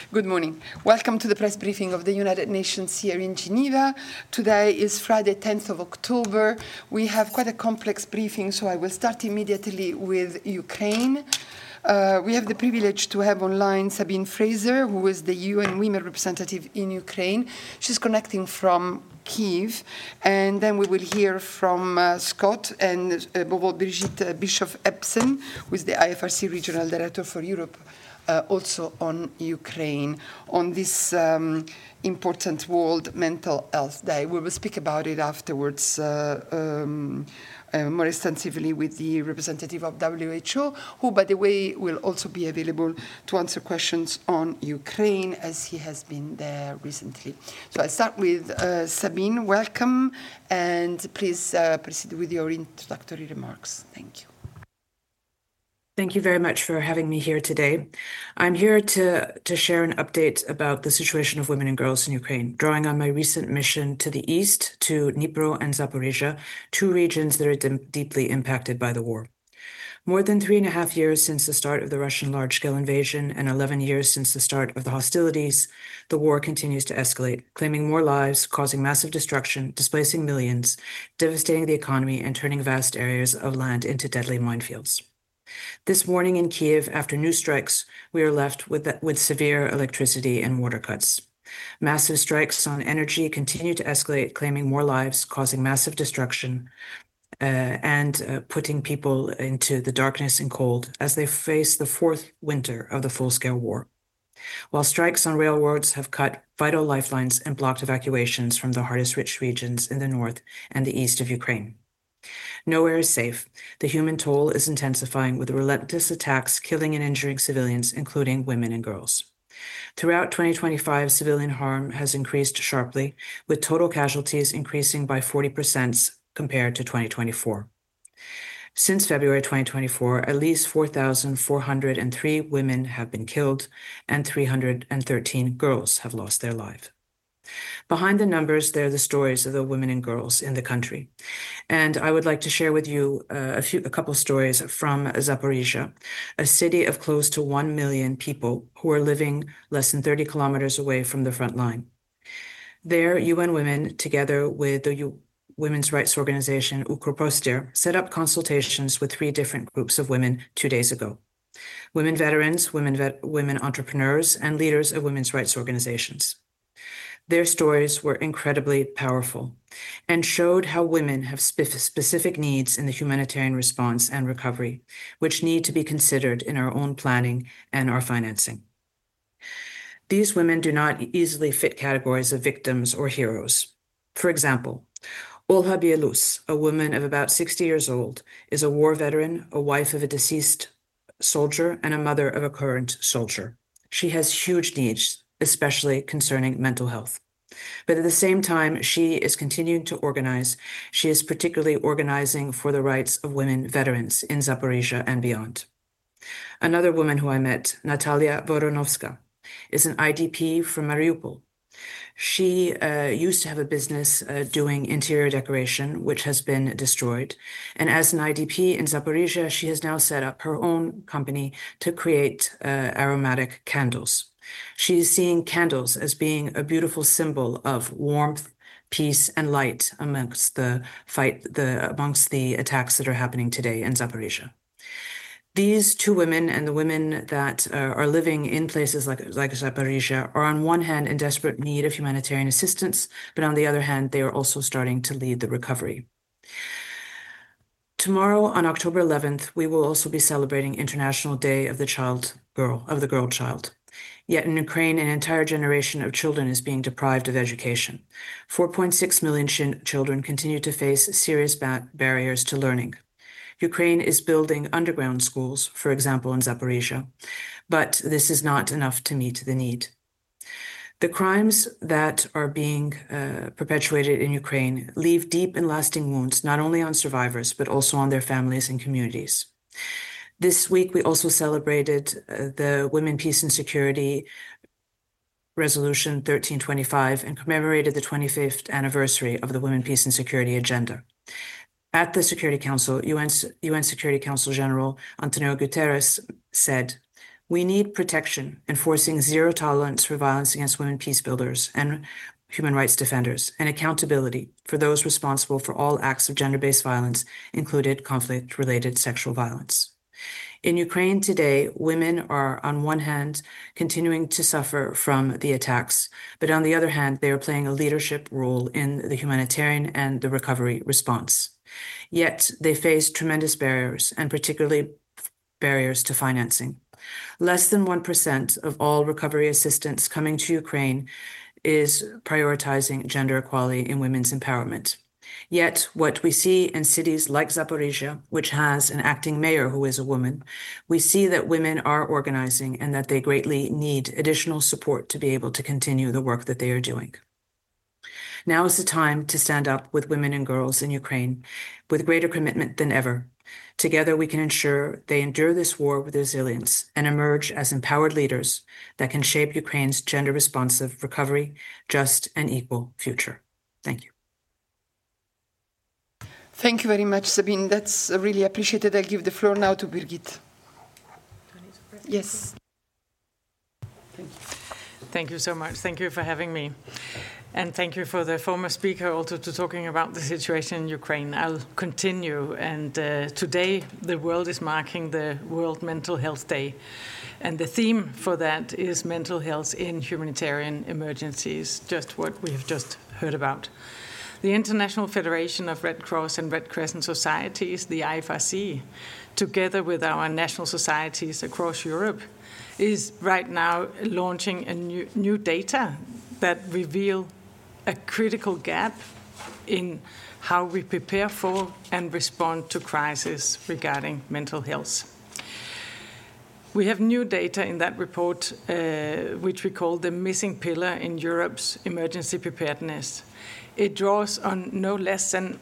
Good morning. Welcome to the press briefing of the United Nations here in Geneva. Today is Friday, 10th of October. We have quite a complex briefing, so I will start immediately with Ukraine. We have the privilege to have online Sabine Fraser, who is the UN Women representative in Ukraine. She's connecting from Kyiv, and then we will hear from Scott and above all Brigitte Bischoff-Ebsen, who is the IFRC Regional Director for Europe, also on Ukraine, on this important World Mental Health Day. We will speak about it afterwards more extensively with the representative of WHO, who, by the way, will also be available to answer questions on Ukraine, as he has been there recently. So I'll start with Sabine. Welcome, and please proceed with your introductory remarks. Thank you. Thank you very much for having me here today. I'm here to share an update about the situation of women and girls in Ukraine, drawing on my recent mission to the east, to Dnipro and Zaporizhia, two regions that are deeply impacted by the war. More than 3.5 years since the start of the Russian large-scale invasion and 11 years since the start of the hostilities, the war continues to escalate, claiming more lives, causing massive destruction, displacing millions, devastating the economy, and turning vast areas of land into deadly minefields. This morning in Kyiv, after new strikes, we are left with severe electricity and water cuts. Massive strikes on energy continue to escalate, claiming more lives, causing massive destruction, and putting people into the darkness and cold as they face the fourth winter of the full-scale war. While strikes on railroads have cut vital lifelines and blocked evacuations from the hardest-hit regions in the north and the east of Ukraine. Nowhere is safe. The human toll is intensifying with relentless attacks killing and injuring civilians, including women and girls. Throughout 2025, civilian harm has increased sharply, with total casualties increasing by 40% compared to 2024. Since February 2024, at least 4,403 women have been killed and 313 girls have lost their lives. Behind the numbers, there are the stories of the women and girls in the country. And I would like to share with you a couple stories from Zaporizhia, a city of close to 1 million people who are living less than 30 kilometers away from the front line. There, UN Women, together with the women's rights organization Ukroprostyr, set up consultations with 3 different groups of women 2 days ago. Women veterans, women entrepreneurs, and leaders of women's rights organizations. Their stories were incredibly powerful and showed how women have specific needs in the humanitarian response and recovery, which need to be considered in our own planning and our financing. These women do not easily fit categories of victims or heroes. For example, Olha Bielus, a woman of about 60 years old, is a war veteran, a wife of a deceased soldier, and a mother of a current soldier. She has huge needs, especially concerning mental health. But at the same time, she is continuing to organize. She is particularly organizing for the rights of women veterans in Zaporizhia and beyond. Another woman who I met, Natalia Voronovska, is an IDP from Mariupol. She used to have a business doing interior decoration, which has been destroyed. And as an IDP in Zaporizhia, she has now set up her own company to create aromatic candles. She is seeing candles as being a beautiful symbol of warmth, peace, and light amongst the attacks that are happening today in Zaporizhia. These 2 women and the women that are living in places like Zaporizhia are on one hand in desperate need of humanitarian assistance, but on the other hand, they are also starting to lead the recovery. Tomorrow, on October 11th, we will also be celebrating International Day of the Girl Child. Yet in Ukraine, an entire generation of children is being deprived of education. 4.6 million children continue to face serious barriers to learning. Ukraine is building underground schools, for example, in Zaporizhia, but this is not enough to meet the need. The crimes that are being perpetuated in Ukraine leave deep and lasting wounds, not only on survivors, but also on their families and communities. This week, we also celebrated the Women, Peace and Security Resolution 1325 and commemorated the 25th anniversary of the Women, Peace and Security Agenda. At the Security Council, UN Security Council General Antonio Guterres said, We need protection, enforcing zero tolerance for violence against women peace builders and human rights defenders, and accountability for those responsible for all acts of gender-based violence, including conflict-related sexual violence. In Ukraine today, women are, on one hand, continuing to suffer from the attacks, but on the other hand, they are playing a leadership role in the humanitarian and the recovery response. Yet they face tremendous barriers, and particularly barriers to financing. Less than 1% of all recovery assistance coming to Ukraine is prioritizing gender equality in women's empowerment. Yet what we see in cities like Zaporizhia, which has an acting mayor who is a woman, we see that women are organizing and that they greatly need additional support to be able to continue the work that they are doing. Now is the time to stand up with women and girls in Ukraine with greater commitment than ever. Together, we can ensure they endure this war with resilience and emerge as empowered leaders that can shape Ukraine's gender-responsive recovery, just and equal future. Thank you. Thank you very much, Sabine. That's really appreciated. I'll give the floor now to Birgit. Yes. Thank you so much. Thank you for having me. And thank you for the former speaker also to talking about the situation in Ukraine. I'll continue. And today, the world is marking the World Mental Health Day. And the theme for that is mental health in humanitarian emergencies, just what we have just heard about. The International Federation of Red Cross and Red Crescent Societies, the IFRC, together with our national societies across Europe, is right now launching a new data that reveal a critical gap in how we prepare for and respond to crises regarding mental health. We have new data in that report, which we call the missing pillar in Europe's emergency preparedness. It draws on no less than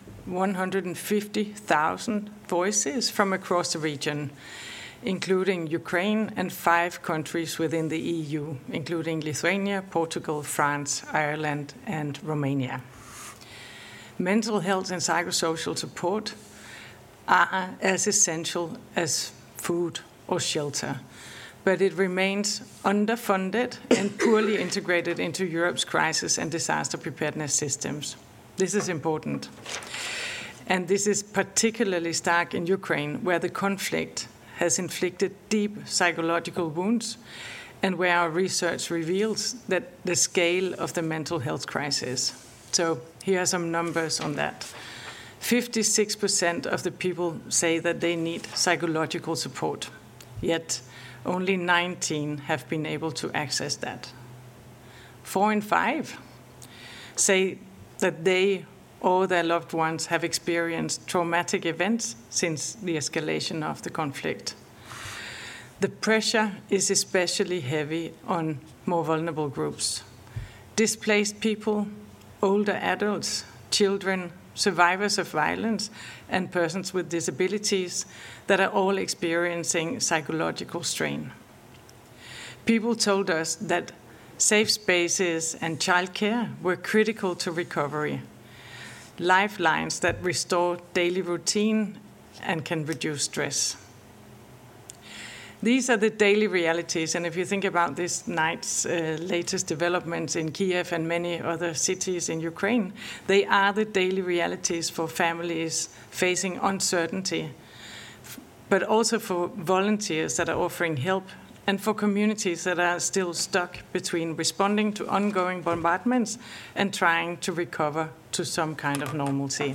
150,000 voices from across the region, including Ukraine and 5 countries within the EU, including Lithuania, Portugal, France, Ireland, and Romania. Mental health and psychosocial support are as essential as food or shelter, but it remains underfunded and poorly integrated into Europe's crisis and disaster preparedness systems. This is important. And this is particularly stark in Ukraine, where the conflict has inflicted deep psychological wounds, and where our research reveals that the scale of the mental health crisis. So here are some numbers on that. 56% of the people say that they need psychological support, yet only 19 have been able to access that. 4 in 5 say that they or their loved ones have experienced traumatic events since the escalation of the conflict. The pressure is especially heavy on more vulnerable groups. Displaced people, older adults, children, survivors of violence, and persons with disabilities that are all experiencing psychological strain. People told us that safe spaces and childcare were critical to recovery, lifelines that restore daily routine and can reduce stress. These are the daily realities, and if you think about this night's latest developments in Kiev and many other cities in Ukraine, they are the daily realities for families facing uncertainty, but also for volunteers that are offering help, and for communities that are still stuck between responding to ongoing bombardments and trying to recover to some kind of normalcy.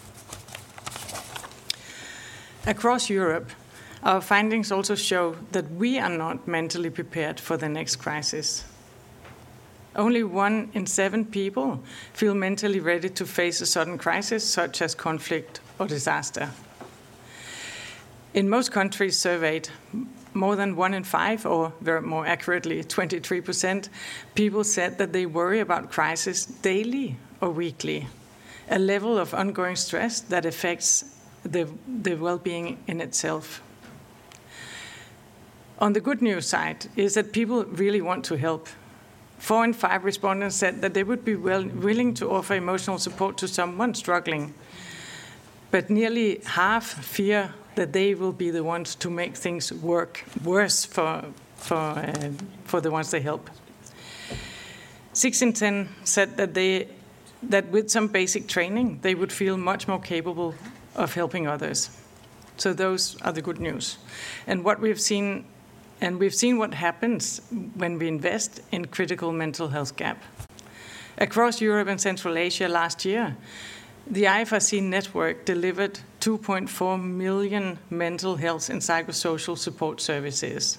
Across Europe, our findings also show that we are not mentally prepared for the next crisis. Only 1 in 7 people feel mentally ready to face a sudden crisis, such as conflict or disaster. In most countries surveyed, more than 1 in 5, or very more accurately, 23%, people said that they worry about crisis daily or weekly, a level of ongoing stress that affects the well-being in itself. On the good news side is that people really want to help. 4 in 5 respondents said that they would be willing to offer emotional support to someone struggling, but nearly half fear that they will be the ones to make things worse for for the ones they help. 6 in 10 said that with some basic training, they would feel much more capable of helping others. So those are the good news. And we've seen what happens when we invest in critical mental health gap. Across Europe and Central Asia last year, the IFRC network delivered 2.4 million mental health and psychosocial support services.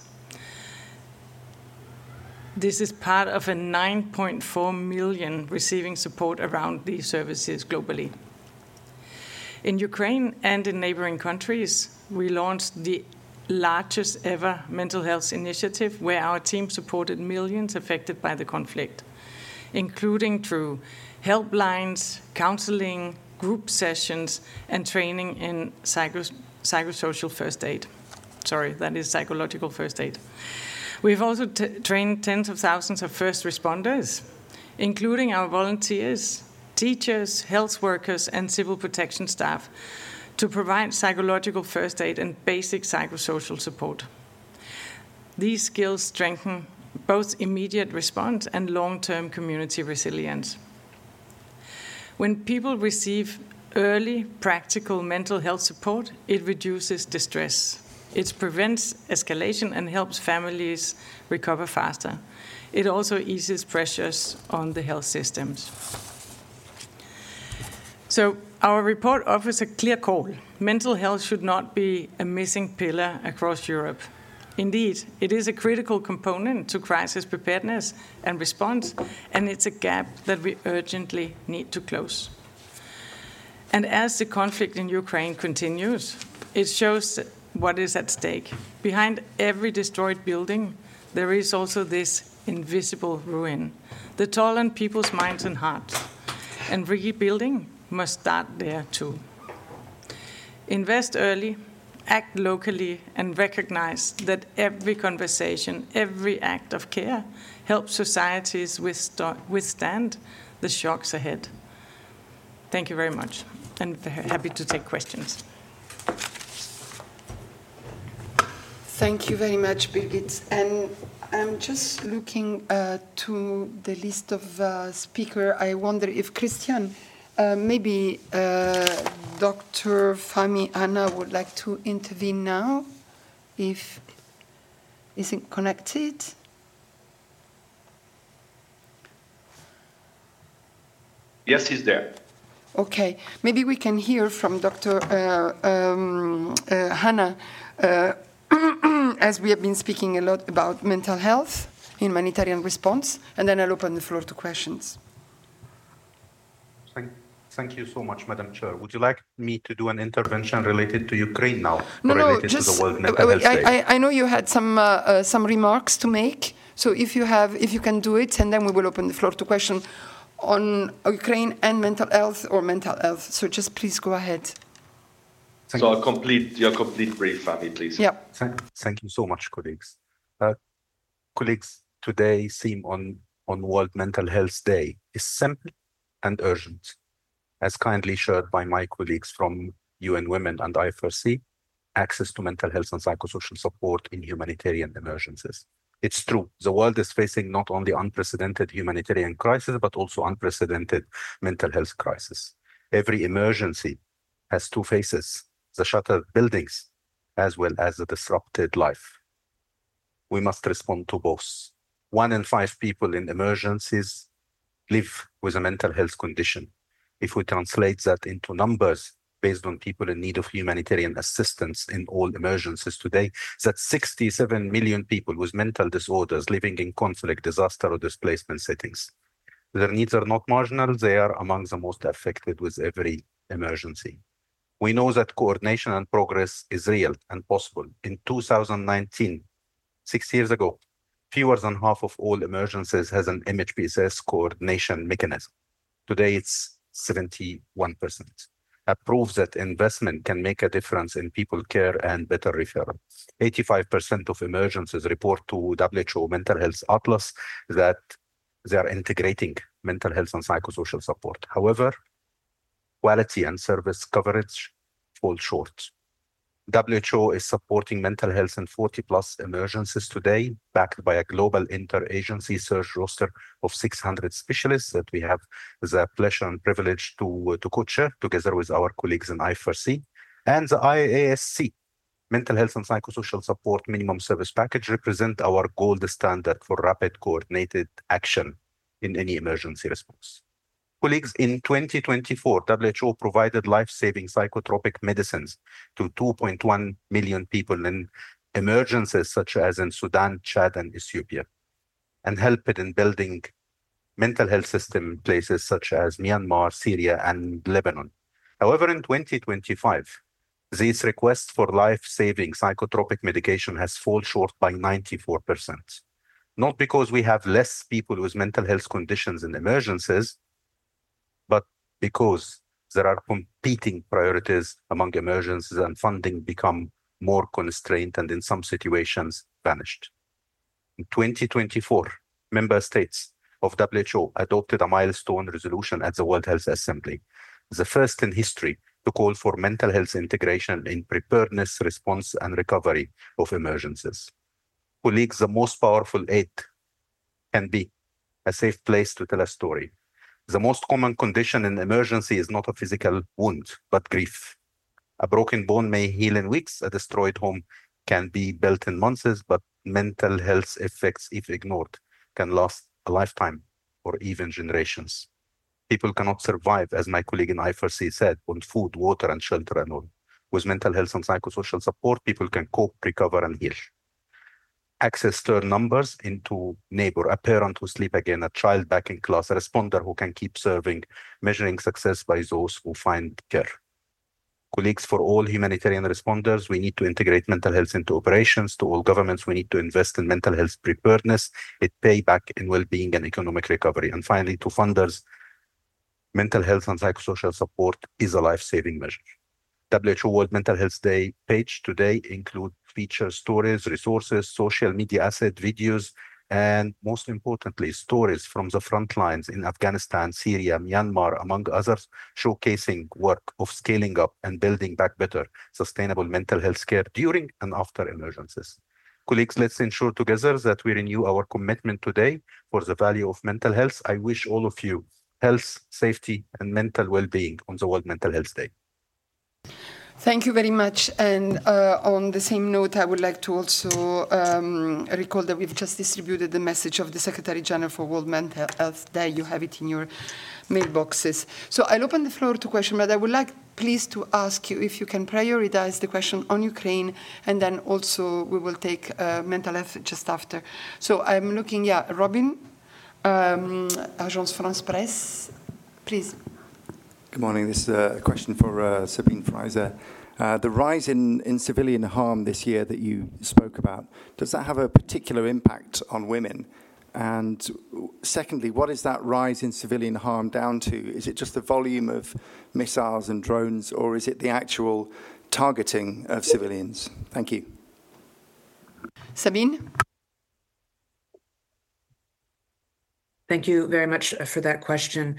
This is part of a 9.4 million receiving support around these services globally. In Ukraine and in neighboring countries, we launched the largest ever mental health initiative where our team supported millions affected by the conflict, including through helplines, counseling, group sessions, and training in psychosocial first aid. Sorry, that is psychological first aid. We've also trained tens of thousands of first responders, including our volunteers, teachers, health workers, and civil protection staff, to provide psychological first aid and basic psychosocial support. These skills strengthen both immediate response and long-term community resilience. When people receive early, practical mental health support, it reduces distress. It prevents escalation and helps families recover faster. It also eases pressures on the health systems. So our report offers a clear call. Mental health should not be a missing pillar across Europe. Indeed, it is a critical component to crisis preparedness and response, and it's a gap that we urgently need to close. And as the conflict in Ukraine continues, it shows what is at stake. Behind every destroyed building, there is also this invisible ruin, the toll on people's minds and hearts. And rebuilding must start there too. Invest early, act locally, and recognize that every conversation, every act of care helps societies withstand the shocks ahead. Thank you very much, and happy to take questions. Thank you very much, Birgit. And I'm just looking to the list of speakers. I wonder if Christian, maybe Dr. Fahmi Anna would like to intervene now, if isn't connected. Yes, he's there. Okay, maybe we can hear from Dr. Hannah, as we have been speaking a lot about mental health, humanitarian response, and then I'll open the floor to questions. Thank you so much, Madam Chair. Would you like me to do an intervention related to Ukraine now? No, just to the World Mental Health Day? I know you had some remarks to make, so if you can do it, and then we will open the floor to question on Ukraine and mental health or mental health. So just please go ahead. Your complete brief, Fahmi, please. Yeah. Thank you so much, colleagues. Colleagues, today's theme on World Mental Health Day is simple and urgent, as kindly shared by my colleagues from UN Women and IFRC, access to mental health and psychosocial support in humanitarian emergencies. It's true, the world is facing not only unprecedented humanitarian crisis, but also unprecedented mental health crisis. Every emergency has two faces, the shattered buildings, as well as the disrupted life. We must respond to both. 1 in 5 people in emergencies live with a mental health condition. If we translate that into numbers based on people in need of humanitarian assistance in all emergencies today, that's 67 million people with mental disorders living in conflict, disaster, or displacement settings. Their needs are not marginal, they are among the most affected with every emergency. We know that coordination and progress is real and possible. In 2019, 6 years ago, fewer than half of all emergencies has an MHPSS coordination mechanism. Today, it's 71%. That proves that investment can make a difference in people care and better referral. 85% of emergencies report to WHO Mental Health Atlas that they are integrating mental health and psychosocial support. However, quality and service coverage fall short. WHO is supporting mental health in 40+ emergencies today, backed by a global interagency search roster of 600 specialists that we have the pleasure and privilege to co-chair together with our colleagues in I4C. And the IASC, Mental Health and Psychosocial Support Minimum Service Package, represent our gold standard for rapid coordinated action in any emergency response. Colleagues, in 2024, WHO provided life-saving psychotropic medicines to 2.1 million people in emergencies such as in Sudan, Chad, and Ethiopia, and helped in building mental health system in places such as Myanmar, Syria, and Lebanon. However, in 2025, this request for life-saving psychotropic medication has fallen short by 94%. Not because we have less people with mental health conditions in emergencies, but because there are competing priorities among emergencies and funding become more constrained and in some situations vanished. In 2024, member states of WHO adopted a milestone resolution at the World Health Assembly, the first in history to call for mental health integration in preparedness, response, and recovery of emergencies. Colleagues, the most powerful aid can be a safe place to tell a story. The most common condition in emergency is not a physical wound, but grief. A broken bone may heal in weeks, a destroyed home can be built in months, but mental health effects, if ignored, can last a lifetime or even generations. People cannot survive, as my colleague in I4C said, on food, water, and shelter and all. With mental health and psychosocial support, people can cope, recover, and heal. Access turn numbers into neighbor, a parent who sleep again, a child back in class, a responder who can keep serving, measuring success by those who find care. Colleagues, for all humanitarian responders, we need to integrate mental health into operations. To all governments, we need to invest in mental health preparedness, it pay back in well-being and economic recovery. And finally, to funders, mental health and psychosocial support is a life-saving measure. WHO World Mental Health Day page today include feature stories, resources, social media asset, videos, and most importantly, stories from the front lines in Afghanistan, Syria, Myanmar, among others, showcasing work of scaling up and building back better, sustainable mental health care during and after emergencies. Colleagues, let's ensure together that we renew our commitment today for the value of mental health. I wish all of you health, safety, and mental well-being on the World Mental Health Day. Thank you very much. And on the same note, I would like to also recall that we've just distributed the message of the Secretary General for World Mental Health Day. You have it in your mailboxes. So I'll open the floor to questions, but I would like please to ask you if you can prioritize the question on Ukraine, and then also we will take mental health just after. So I'm looking, Robin, Agence France Presse, please. Good morning. This is a question for Sabine Fraser. The rise in civilian harm this year that you spoke about, does that have a particular impact on women? And secondly, what is that rise in civilian harm down to? Is it just the volume of missiles and drones, or is it the actual targeting of civilians? Thank you. Sabine? Thank you very much for that question.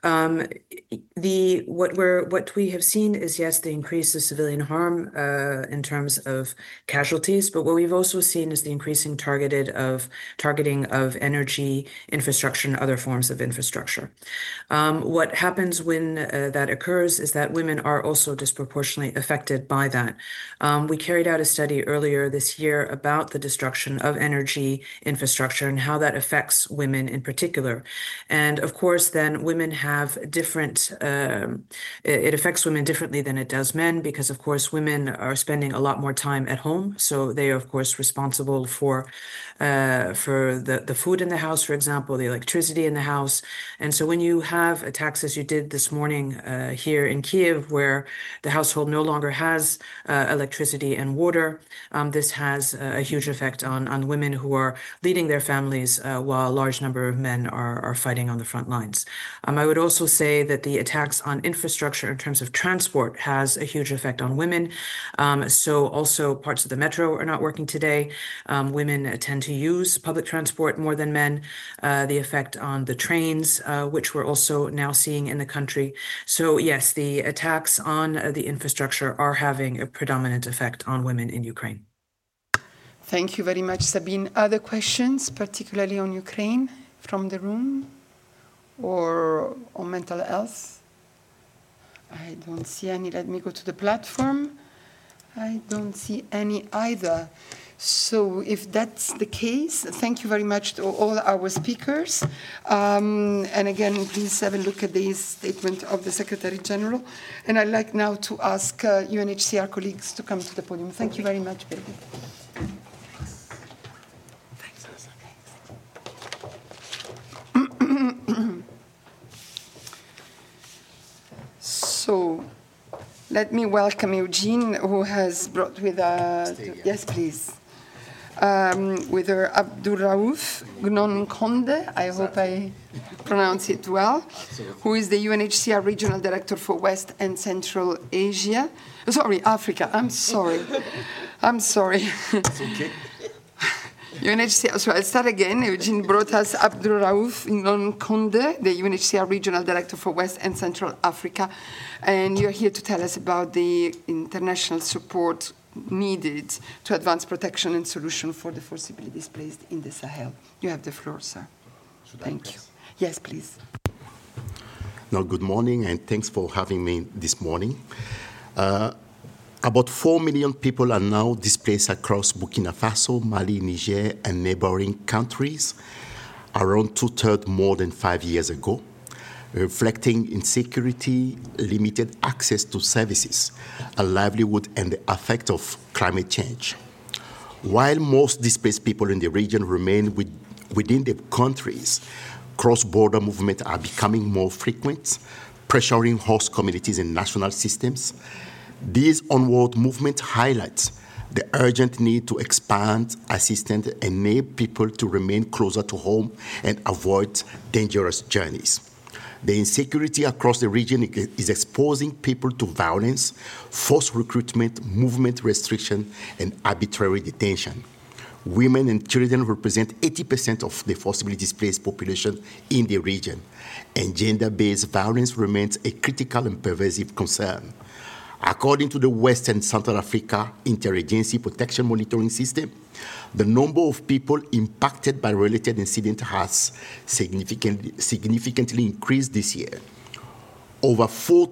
What we have seen is, yes, the increase of civilian harm in terms of casualties, but what we've also seen is the increasing targeting of energy infrastructure and other forms of infrastructure. What happens when that occurs is that women are also disproportionately affected by that. We carried out a study earlier this year about the destruction of energy infrastructure and how that affects women in particular. And of course, then women have different, it affects women differently than it does men, because of course women are spending a lot more time at home. So they are of course responsible for the food in the house, for example, the electricity in the house. And so when you have attacks, as you did this morning here in Kiev, where the household no longer has electricity and water, this has a huge effect on women who are leading their families while a large number of men men are fighting on the front lines. I would also say that the attacks on infrastructure in terms of transport has a huge effect on women. So also parts of the metro are not working today. Women tend to use public transport more than men. The effect on the trains, which we're also now seeing in the country. So yes, the attacks on the infrastructure are having a predominant effect on women in Ukraine. Thank you very much, Sabine. Other questions, particularly on Ukraine, from the room or on mental health? I don't see any. Let me go to the platform. I don't see any either. So if that's the case, thank you very much to all our speakers. And again, please have a look at the statement of the Secretary General. And I'd like now to ask UNHCR colleagues to come to the podium. Thank you very much, Birgit. So let me welcome Eugene, who has brought with us, yes, please, with her Abdulraouf Gnonkonde, I hope I pronounce it well, who is the UNHCR Regional Director for West and Central Asia. Sorry, Africa, I'm sorry. It's okay. UNHCR, so I'll start again. Eugene brought us Abdulraouf Gnonkonde, the UNHCR Regional Director for West and Central Africa. And you're here to tell us about the international support needed to advance protection and solution for the forcibly displaced in the Sahel. You have the floor, sir. Thank you. Yes, please. Now, good morning, and thanks for having me this morning. About 4 million people are now displaced across Burkina Faso, Mali, Niger, and neighboring countries, around 2/3 more than 5 years ago, reflecting insecurity, limited access to services, a livelihood, and the effect of climate change. While most displaced people in the region remain within the countries, cross-border movements are becoming more frequent, pressuring host communities and national systems. These onward movements highlight the urgent need to expand assistance and enable people to remain closer to home and avoid dangerous journeys. The insecurity across the region is exposing people to violence, forced recruitment, movement restriction, and arbitrary detention. Women and children represent 80% of the forcibly displaced population in the region, and gender-based violence remains a critical and pervasive concern. According to the West and Central Africa Interagency Protection Monitoring System, the number of people impacted by related incidents has significantly increased this year. Over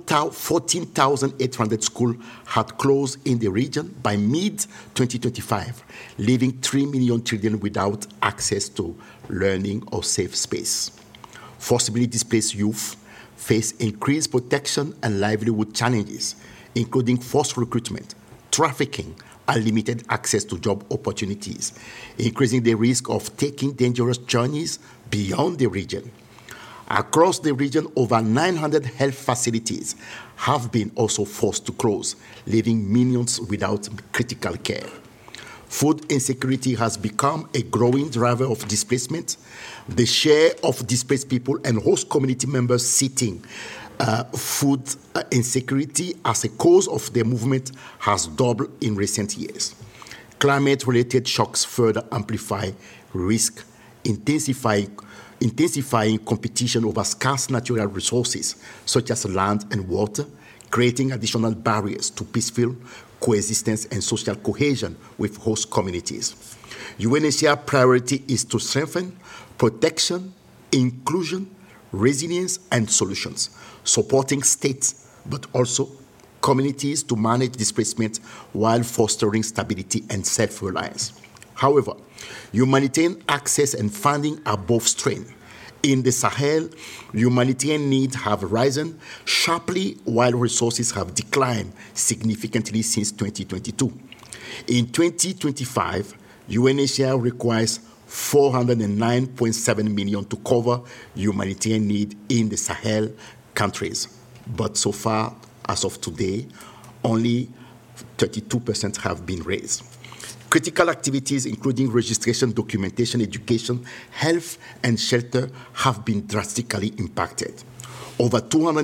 14,800 schools had closed in the region by mid-2025, leaving 3 million children without access to learning or safe space. Forcibly displaced youth face increased protection and livelihood challenges, including forced recruitment, trafficking, and limited access to job opportunities, increasing the risk of taking dangerous journeys beyond the region. Across the region, over 900 health facilities have been also forced to close, leaving millions without critical care. Food insecurity has become a growing driver of displacement. The share of displaced people and host community members citing food insecurity as a cause of the movement has doubled in recent years. Climate-related shocks further amplify risk, intensifying competition over scarce natural resources, such as land and water, creating additional barriers to peaceful coexistence and social cohesion with host communities. UNHCR priority is to strengthen protection, inclusion, resilience, and solutions, supporting states, but also communities to manage displacement while fostering stability and self-reliance. However, humanitarian access and funding are both strained. In the Sahel, humanitarian needs have risen sharply while resources have declined significantly since 2022. In 2025, UNHCR requires $409.7 million to cover humanitarian need in the Sahel countries. But so far, as of today, only 32% have been raised. Critical activities, including registration, documentation, education, health, and shelter, have been drastically impacted. Over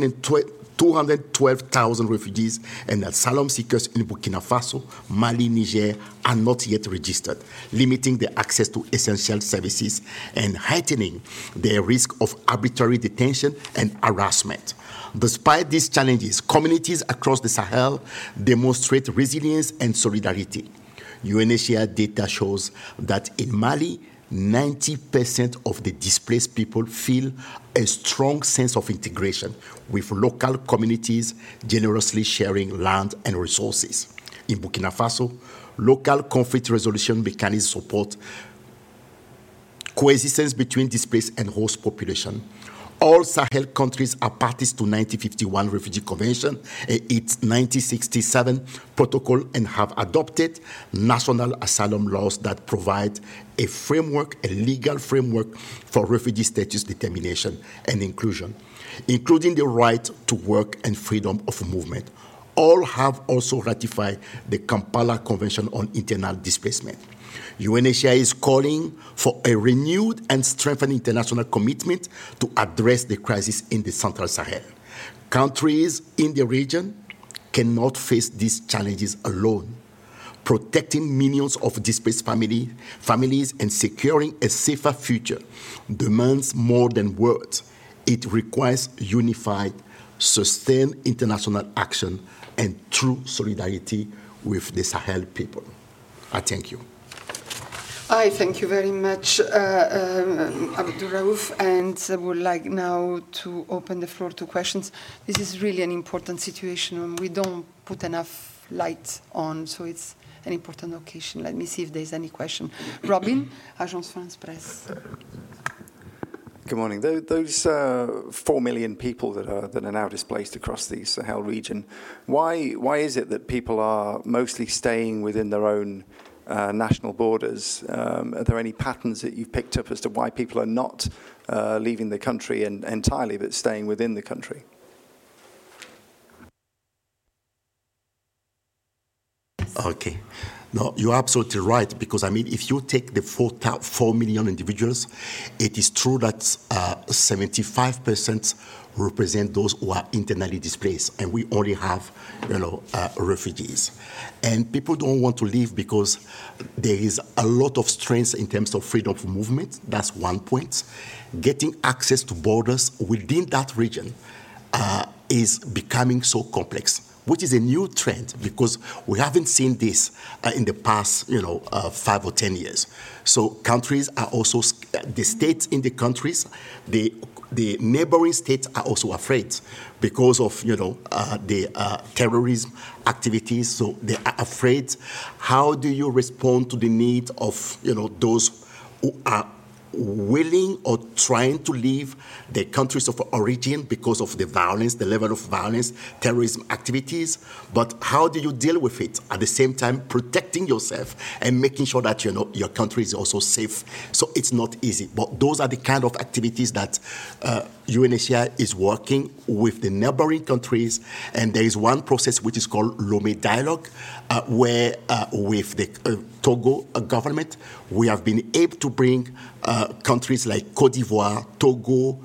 212,000 refugees and asylum seekers in Burkina Faso, Mali, Niger are not yet registered, limiting their access to essential services and heightening their risk of arbitrary detention and harassment. Despite these challenges, communities across the Sahel demonstrate resilience and solidarity. UNHCR data shows that in Mali, 90% of the displaced people feel a strong sense of integration with local communities generously sharing land and resources. In Burkina Faso, local conflict resolution mechanisms support coexistence between displaced and host population. All Sahel countries are parties to 1951 Refugee Convention, its 1967 protocol, and have adopted national asylum laws that provide a framework, a legal framework for refugee status determination and inclusion, including the right to work and freedom of movement. All have also ratified the Kampala Convention on Internal Displacement. UNHCR is calling for a renewed and strengthened international commitment to address the crisis in the Central Sahel. Countries in the region cannot face these challenges alone. Protecting millions of displaced families and securing a safer future demands more than words. It requires unified, sustained international action and true solidarity with the Sahel people. I thank you. I thank you very much, Abdulraouf, and I would like now to open the floor to questions. This is really an important situation, and we don't put enough light on, so it's an important occasion. Let me see if there's any question. Robin, Agence France Presse. Good morning. Those 4 million people that are now displaced across the Sahel region, why is it that people are mostly staying within their own national borders? Are there any patterns that you've picked up as to why people are not leaving the country entirely, but staying within the country? Okay. No, you're absolutely right, because, I mean, if you take the 4 million individuals, it is true that 75% represent those who are internally displaced, and we only have, refugees. And people don't want to leave because there is a lot of strengths in terms of freedom of movement. That's one point. Getting access to borders within that region is becoming so complex, which is a new trend because we haven't seen this in the past, 5 or 10 years. So countries are also, the states in the countries, the neighboring states are also afraid because of, the terrorism activities. So they are afraid. How do you respond to the need of, those who are willing or trying to leave their countries of origin because of the violence, the level of violence, terrorism activities, but how do you deal with it at the same time protecting yourself and making sure that your country is also safe? So it's not easy, but those are the kind of activities that UNHCR is working with the neighboring countries, and there is one process which is called Lomé Dialogue, where with the Togo government, we have been able to bring countries like Côte d'Ivoire, Togo,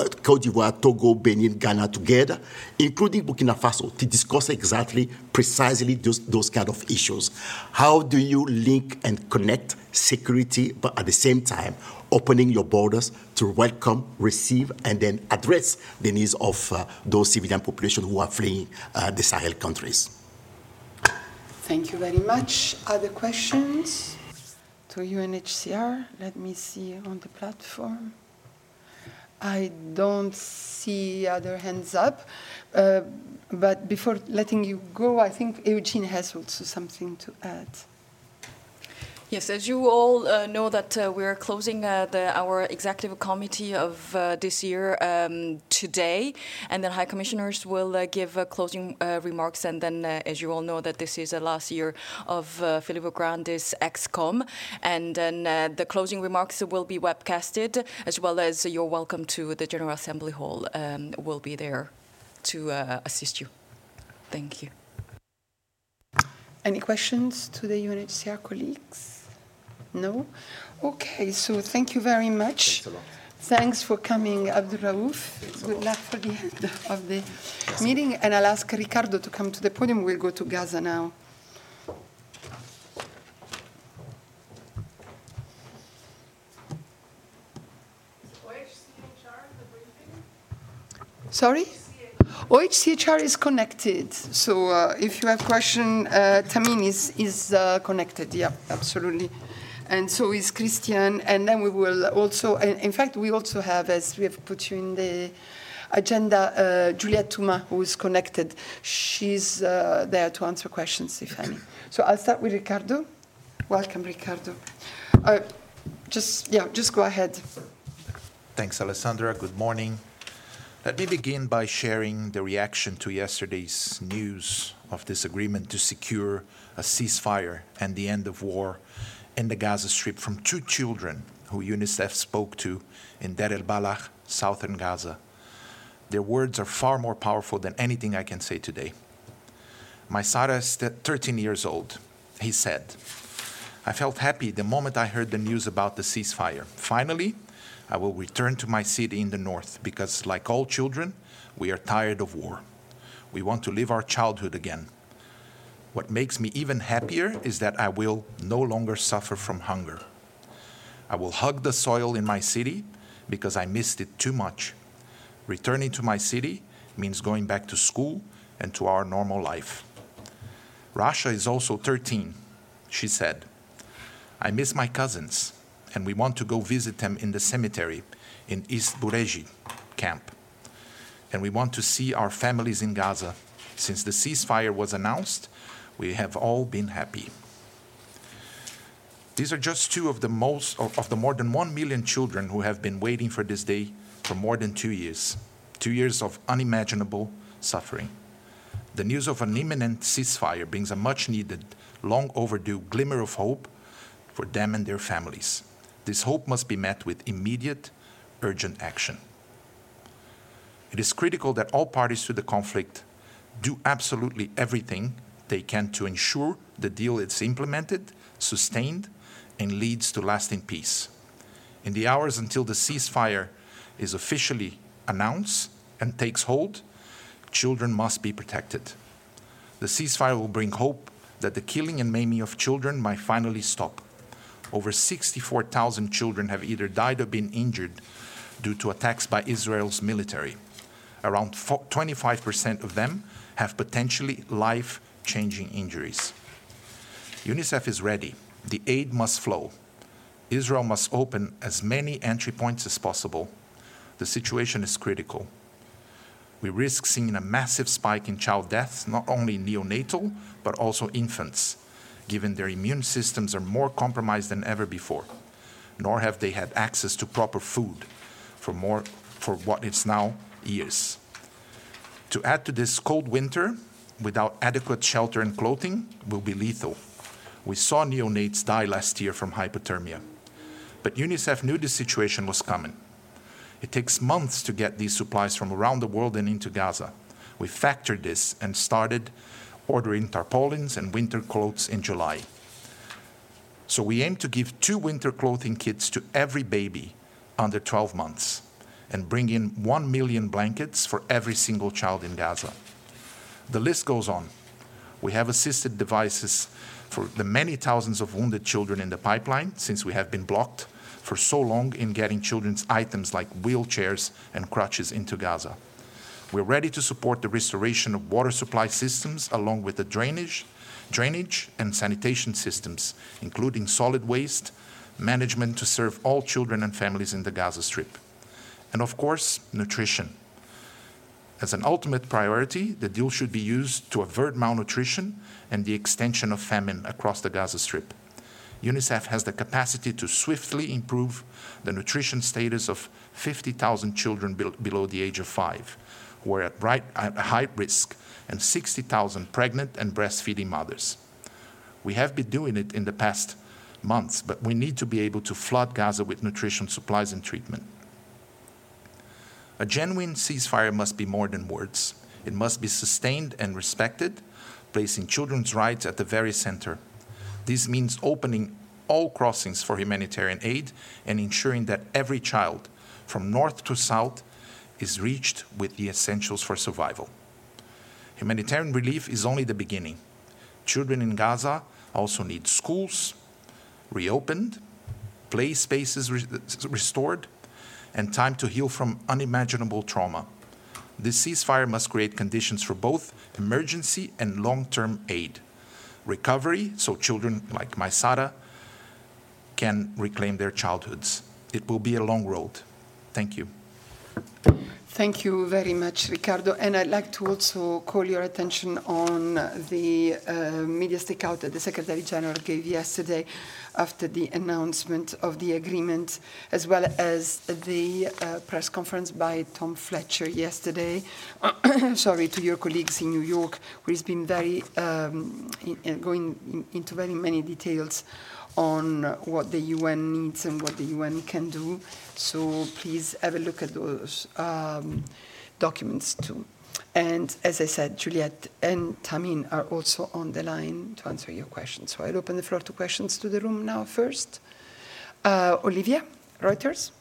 Benin, Ghana together, including Burkina Faso, to discuss precisely those kind of issues. How do you link and connect security, but at the same time, opening your borders to welcome, receive, and then address the needs of those civilian population who are fleeing the Sahel countries? Thank you very much. Other questions to UNHCR? Let me see on the platform. I don't see other hands up. But before letting you go, I think Eugene has also something to add. Yes, as you all know that we're closing our executive committee of this year today, and then High Commissioners will give closing remarks, and then as you all know that this is the last year of Filippo Grandi's ExCom, and then the closing remarks will be webcasted, as well as you're welcome to the General Assembly Hall. Will be there to assist you. Thank you. Any questions to the UNHCR colleagues? No? Okay, so thank you very much. Thanks a lot. Thanks for coming, Abdul Raouf. Good luck for the end of the meeting. And I'll ask Ricardo to come to the podium. We'll go to Gaza now. Sorry? OHCHR is connected. So if you have question, Tamin is connected. Yeah, absolutely. And so is Christian. And then we will also, in fact, we also have, as we have put you in the agenda, Juliette Touma, who is connected. She's there to answer questions, if any. So I'll start with Ricardo. Welcome, Ricardo. Just go ahead. Thanks, Alessandra. Good morning. Let me begin by sharing the reaction to yesterday's news of this agreement to secure a ceasefire and the end of war in the Gaza Strip from 2 children who UNICEF spoke to in Deir el-Balah, southern Gaza. Their words are far more powerful than anything I can say today. Maisara is 13 years old. He said, "I felt happy the moment I heard the news about the ceasefire. Finally, I will return to my city in the north because, like all children, we are tired of war. We want to live our childhood again. What makes me even happier is that I will no longer suffer from hunger. I will hug the soil in my city because I missed it too much. Returning to my city means going back to school and to our normal life." Rasha is also 13. She said, "I miss my cousins, and we want to go visit them in the cemetery in East Bureji camp. And we want to see our families in Gaza. Since the ceasefire was announced, we have all been happy." These are just 2 of the more than 1 million children who have been waiting for this day for more than 2 years. 2 years of unimaginable suffering. The news of an imminent ceasefire brings a much-needed, long overdue glimmer of hope for them and their families. This hope must be met with immediate, urgent action. It is critical that all parties to the conflict do absolutely everything they can to ensure the deal is implemented, sustained, and leads to lasting peace. In the hours until the ceasefire is officially announced and takes hold, children must be protected. The ceasefire will bring hope that the killing and maiming of children might finally stop. Over 64,000 children have either died or been injured due to attacks by Israel's military. Around 25% of them have potentially life-changing injuries. UNICEF is ready. The aid must flow. Israel must open as many entry points as possible. The situation is critical. We risk seeing a massive spike in child deaths, not only neonatal, but also infants, given their immune systems are more compromised than ever before, nor have they had access to proper food for what is now years. To add to this, cold winter without adequate shelter and clothing will be lethal. We saw neonates die last year from hypothermia. But UNICEF knew this situation was coming. It takes months to get these supplies from around the world and into Gaza. We factored this and started ordering tarpaulins and winter clothes in July. So we aim to give 2 winter clothing kits to every baby under 12 months and bring in 1 million blankets for every single child in Gaza. The list goes on. We have assisted devices for the many thousands of wounded children in the pipeline, since we have been blocked for so long in getting children's items like wheelchairs and crutches into Gaza. We're ready to support the restoration of water supply systems along with the drainage and sanitation systems, including solid waste management to serve all children and families in the Gaza Strip. And of course, nutrition. As an ultimate priority, the deal should be used to avert malnutrition and the extension of famine across the Gaza Strip. UNICEF has the capacity to swiftly improve the nutrition status of 50,000 children below the age of 5, who are at high risk, and 60,000 pregnant and breastfeeding mothers. We have been doing it in the past months, but we need to be able to flood Gaza with nutrition supplies and treatment. A genuine ceasefire must be more than words. It must be sustained and respected, placing children's rights at the very center. This means opening all crossings for humanitarian aid and ensuring that every child, from north to south, is reached with the essentials for survival. Humanitarian relief is only the beginning. Children in Gaza also need schools reopened, play spaces restored, and time to heal from unimaginable trauma. This ceasefire must create conditions for both emergency and long-term aid. Recovery, so children like Maysara can reclaim their childhoods. It will be a long road. Thank you. Thank you very much, Ricardo. And I'd like to also call your attention on the media stakeout that the Secretary General gave yesterday after the announcement of the agreement, as well as the press conference by Tom Fletcher yesterday. Sorry, to your colleagues in New York, who has been very going into very many details on what the UN needs and what the UN can do. So please have a look at those documents too. And as I said, Juliette and Tamin are also on the line to answer your questions. So I'll open the floor to questions to the room now first. Olivia, Reuters.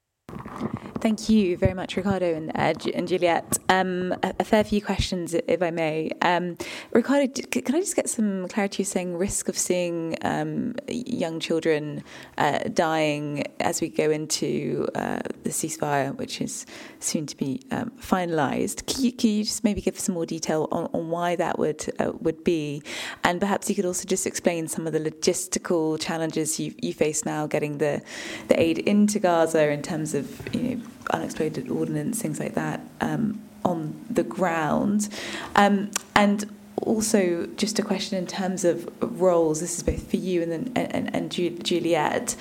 Thank you very much, Ricardo and Juliette. A fair few questions, if I may. Ricardo, can I just get some clarity? You're saying risk of seeing young children dying as we go into the ceasefire, which is soon to be finalised. Can you just maybe give some more detail on why that would be? And perhaps you could also just explain some of the logistical challenges you face now getting the aid into Gaza in terms of, unexploded ordnance, things like that, on the ground. And also just a question in terms of roles. This is both for you and Juliette.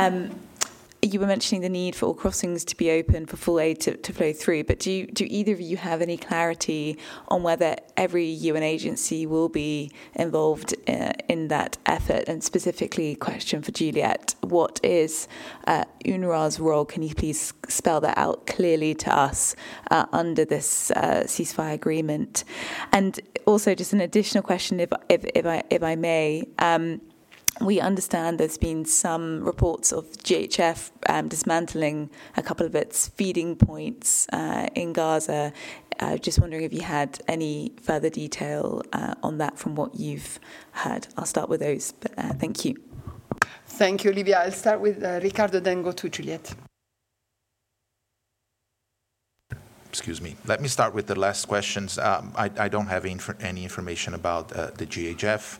You were mentioning the need for all crossings to be open for full aid to flow through, but do either of you have any clarity on whether every UN agency will be involved in that effort? And specifically, question for Juliette, what is UNRWA's role? Can you please spell that out clearly to us under this ceasefire agreement? And also just an additional question, if I may. We understand there's been some reports of GHF dismantling a couple of its feeding points in Gaza. Just wondering if you had any further detail on that from what you've heard. I'll start with those, but thank you. Thank you, Olivia. I'll start with Ricardo, then go to Juliette. Excuse me. Let me start with the last questions. I don't have any information about the GHF.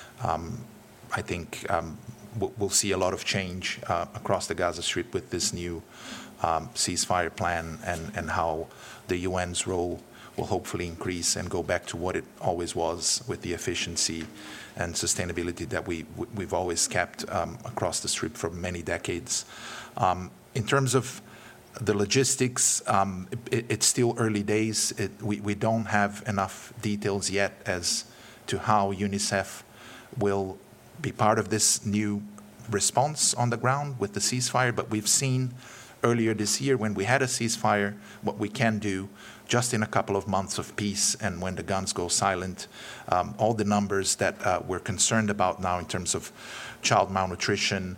I think we'll see a lot of change across the Gaza Strip with this new ceasefire plan and how the UN's role will hopefully increase and go back to what it always was with the efficiency and sustainability that we've always kept across the Strip for many decades. In terms of the logistics, it's still early days. We don't have enough details yet as to how UNICEF will be part of this new response on the ground with the ceasefire, but we've seen earlier this year when we had a ceasefire what we can do just in a couple of months of peace and when the guns go silent. All the numbers that we're concerned about now in terms of child malnutrition,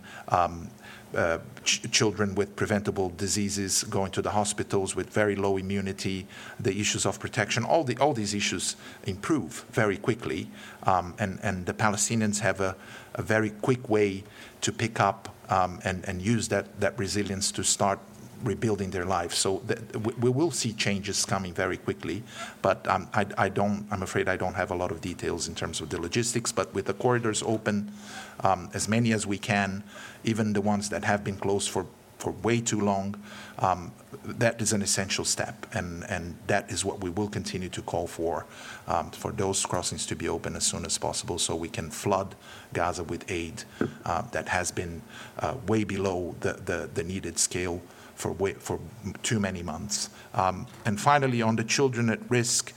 children with preventable diseases going to the hospitals with very low immunity, the issues of protection, all these issues improve very quickly. And the Palestinians have a very quick way to pick up and use that resilience to start rebuilding their lives. So we will see changes coming very quickly, but I'm afraid I don't have a lot of details in terms of the logistics, but with the corridors open, as many as we can, even the ones that have been closed for way too long, that is an essential step, and that is what we will continue to call for those crossings to be open as soon as possible so we can flood Gaza with aid that has been way below the needed scale for too many months. And finally, on the children at risk,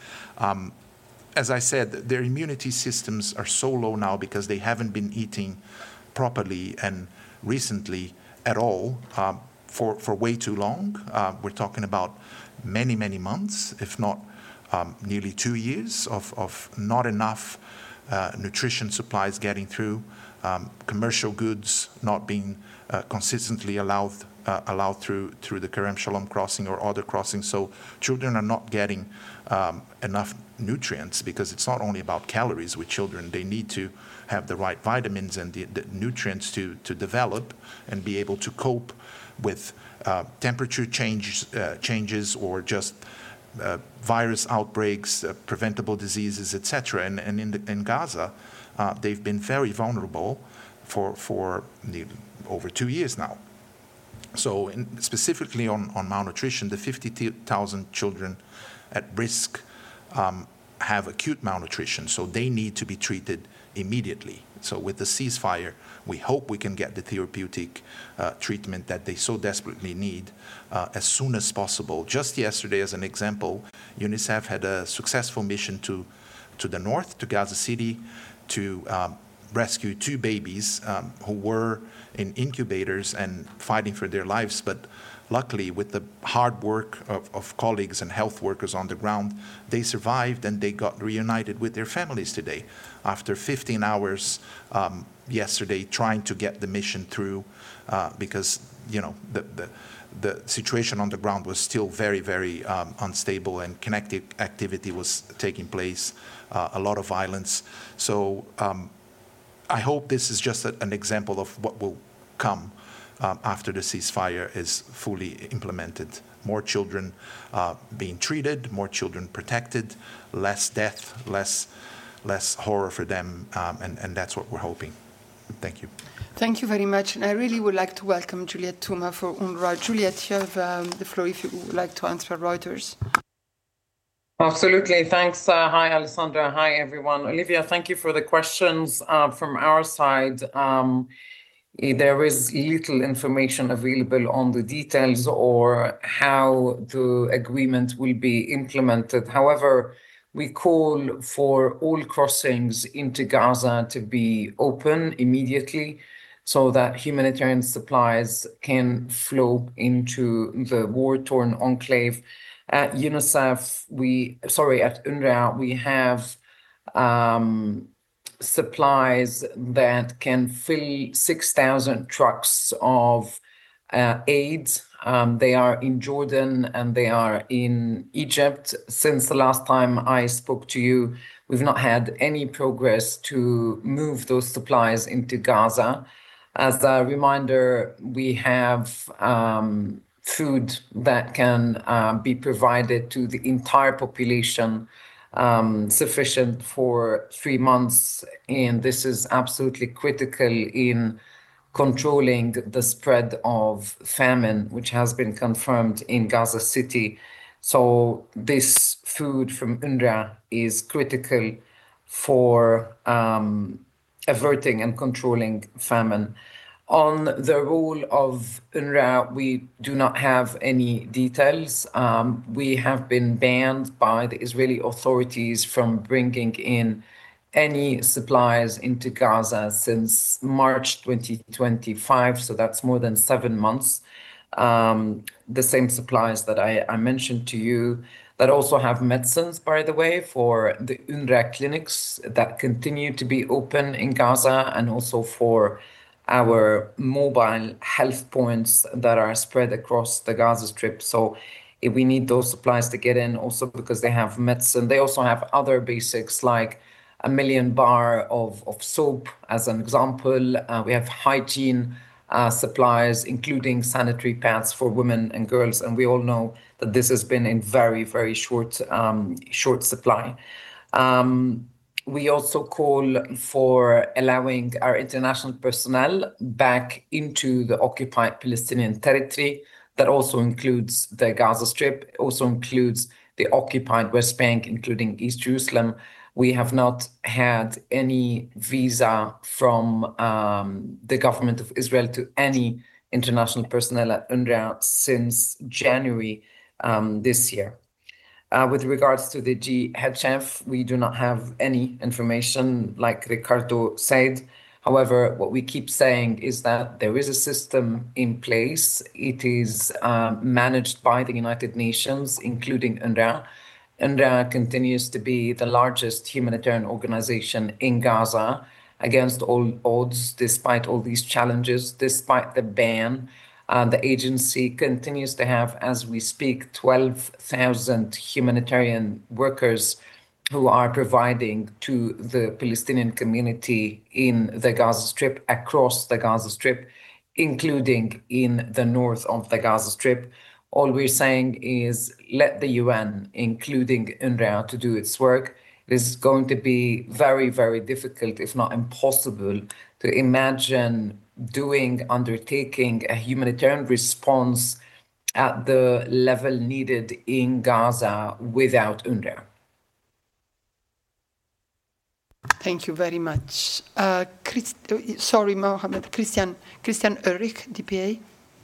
as I said, their immunity systems are so low now because they haven't been eating properly and recently at all for way too long. We're talking about many months, if not nearly 2 years of not enough nutrition supplies getting through, commercial goods not being consistently allowed through the Kerem Shalom crossing or other crossings. So children are not getting enough nutrients, because it's not only about calories with children. They need to have the right vitamins and the nutrients to develop and be able to cope with temperature changes or just virus outbreaks, preventable diseases, etc. And in Gaza, they've been very vulnerable for over 2 years now. So specifically on malnutrition, the 50,000 children at risk have acute malnutrition, so they need to be treated immediately. So with the ceasefire, we hope we can get the therapeutic treatment that they so desperately need as soon as possible. Just yesterday, as an example, UNICEF had a successful mission to the north, to Gaza City, to rescue 2 babies who were in incubators and fighting for their lives. But luckily, with the hard work of colleagues and health workers on the ground, they survived and they got reunited with their families today after 15 hours yesterday trying to get the mission through because, you know, the situation on the ground was still very, very unstable, and kinetic activity was taking place, a lot of violence. So I hope this is just an example of what will come after the ceasefire is fully implemented. More children being treated, more children protected, less death, less horror for them, and that's what we're hoping. Thank you. Thank you very much. And I really would like to welcome Juliette Touma for UNRWA. Juliette, you have the floor if you would like to answer Reuters. Absolutely. Thanks. Hi, Alessandra. Hi, everyone. Olivia, thank you for the questions. From our side, there is little information available on the details or how the agreement will be implemented. However, we call for all crossings into Gaza to be open immediately so that humanitarian supplies can flow into the war-torn enclave. At UNICEF, at UNRWA, we have supplies that can fill 6,000 trucks of aid. They are in Jordan and they are in Egypt. Since the last time I spoke to you, we've not had any progress to move those supplies into Gaza. As a reminder, we have food that can be provided to the entire population, sufficient for 3 months, and this is absolutely critical in controlling the spread of famine, which has been confirmed in Gaza City. So this food from UNRWA is critical for averting and controlling famine. On the role of UNRWA, we do not have any details. We have been banned by the Israeli authorities from bringing in any supplies into Gaza since March 2025, so that's more than 7 months. The same supplies that I mentioned to you, that also have medicines, by the way, for the UNRWA clinics that continue to be open in Gaza, and also for our mobile health points that are spread across the Gaza Strip. So if we need those supplies to get in, also because they have medicine. They also have other basics like 1 million bar of soap, as an example. We have hygiene supplies, including sanitary pads for women and girls. And we all know that this has been in very, very short supply. We also call for allowing our international personnel back into the occupied Palestinian territory. That also includes the Gaza Strip, also includes the occupied West Bank, including East Jerusalem. We have not had any visa from the government of Israel to any international personnel at UNRWA since January this year. With regards to the GHF, we do not have any information, like Ricardo said. However, what we keep saying is that there is a system in place. It is managed by the United Nations, including UNRWA, UNRWA continues to be the largest humanitarian organization in Gaza against all odds, despite all these challenges, despite the ban. The agency continues to have, as we speak, 12,000 humanitarian workers who are providing to the Palestinian community in the Gaza Strip, across the Gaza Strip, including in the north of the Gaza Strip. All we're saying is let the UN, including UNRWA, to do its work. It is going to be very, very difficult, if not impossible, to imagine undertaking a humanitarian response at the level needed in Gaza without UNRWA. Thank you very much. Sorry, Mohammed. Christian Ulrich, DPA.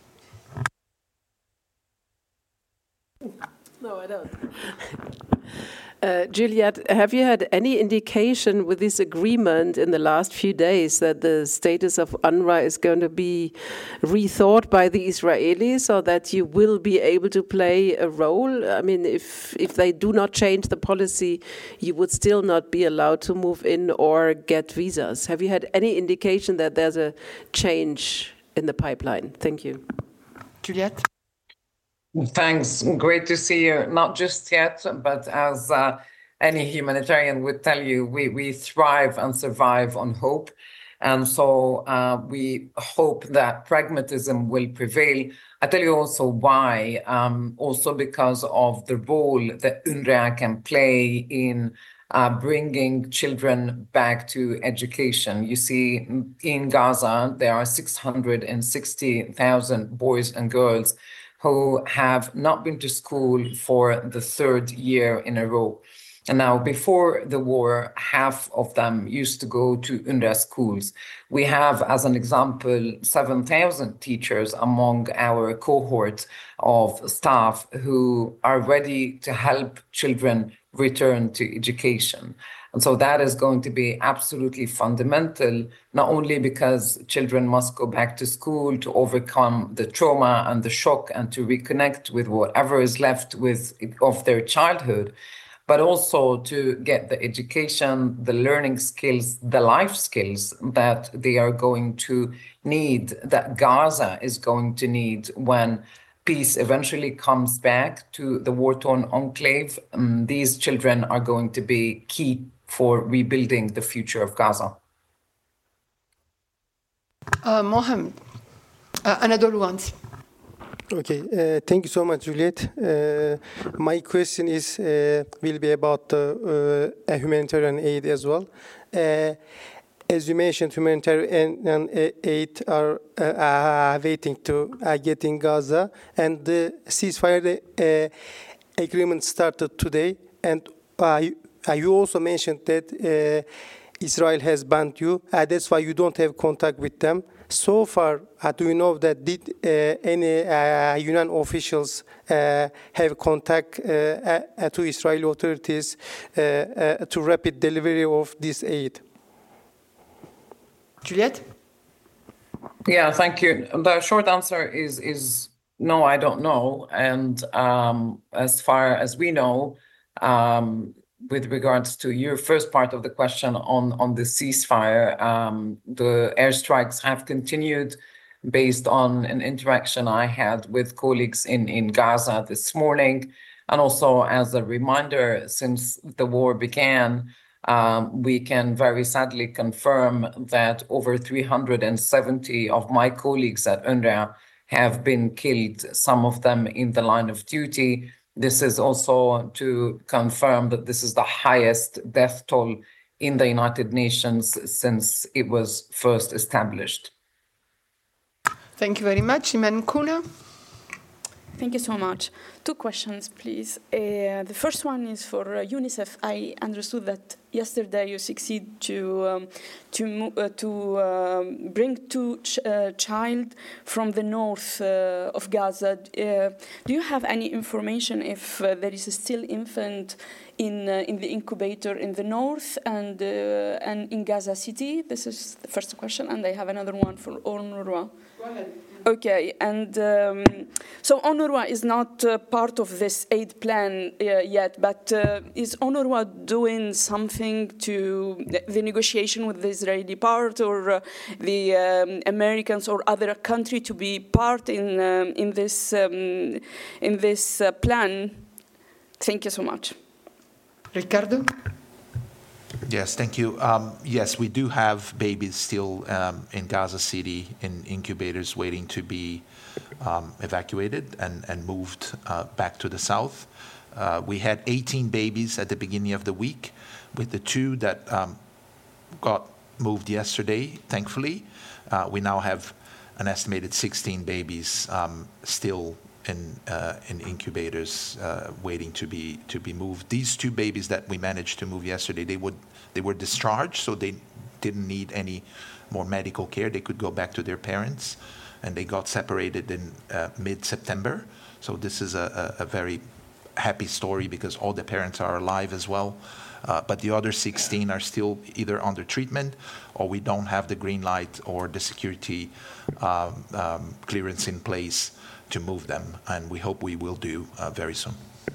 No, I don't. Juliette, have you had any indication with this agreement in the last few days that the status of UNRWA is going to be rethought by the Israelis, or that you will be able to play a role? I mean, if they do not change the policy, you would still not be allowed to move in or get visas. Have you had any indication that there's a change in the pipeline? Thank you. Juliette? Thanks. Great to see you. Not just yet, but as any humanitarian would tell you, we thrive and survive on hope. And so we hope that pragmatism will prevail. I tell you also why, also because of the role that UNRWA can play in bringing children back to education. You see, in Gaza, there are 660,000 boys and girls who have not been to school for the third year in a row. And now, before the war, half of them used to go to UNRWA schools. We have, as an example, 7,000 teachers among our cohort of staff who are ready to help children return to education. And so that is going to be absolutely fundamental, not only because children must go back to school to overcome the trauma and the shock and to reconnect with whatever is left of their childhood, but also to get the education, the learning skills, the life skills that they are going to need, that Gaza is going to need when peace eventually comes back to the war-torn enclave. These children are going to be key for rebuilding the future of Gaza. Mohammed, Anadolu wants. Okay, thank you so much, Juliette. My question will be about humanitarian aid as well. As you mentioned, humanitarian aid are waiting to get in Gaza, and the ceasefire agreement started today. And you also mentioned that Israel has banned you. That's why you don't have contact with them. So far, do you know that did any UN officials have contact to Israeli authorities to rapid delivery of this aid? Juliette? Yeah, thank you. The short answer is no, I don't know. And as far as we know, with regards to your first part of the question on the ceasefire, the airstrikes have continued based on an interaction I had with colleagues in Gaza this morning. And also as a reminder, since the war began, we can very sadly confirm that over 370 of my colleagues at UNRWA have been killed, some of them in the line of duty. This is also to confirm that this is the highest death toll in the United Nations since it was first established. Thank you very much. Iman Kuna. Thank you so much. Two questions, please. The first one is for UNICEF. I understood that yesterday you succeeded to bring two child from the north of Gaza. Do you have any information if there is still infant in the incubator in the north and in Gaza City? This is the first question, and I have another one for UNRWA. Go ahead. Okay, and so UNRWA is not part of this aid plan yet, but is UNRWA doing something to the negotiation with the Israeli part, or the Americans or other country to be part in this plan? Thank you so much. Ricardo? Yes, thank you. Yes, we do have babies still in Gaza City in incubators waiting to be evacuated and moved back to the south. We had 18 babies at the beginning of the week, with the 2 that got moved yesterday, thankfully. We now have an estimated 16 babies still in incubators waiting to be moved. These 2 babies that we managed to move yesterday, they were discharged, so they didn't need any more medical care. They could go back to their parents, and they got separated in mid-September. So this is a very happy story because all the parents are alive as well. But the other 16 are still either under treatment, or we don't have the green light or the security clearance in place to move them, and we hope we will do very soon.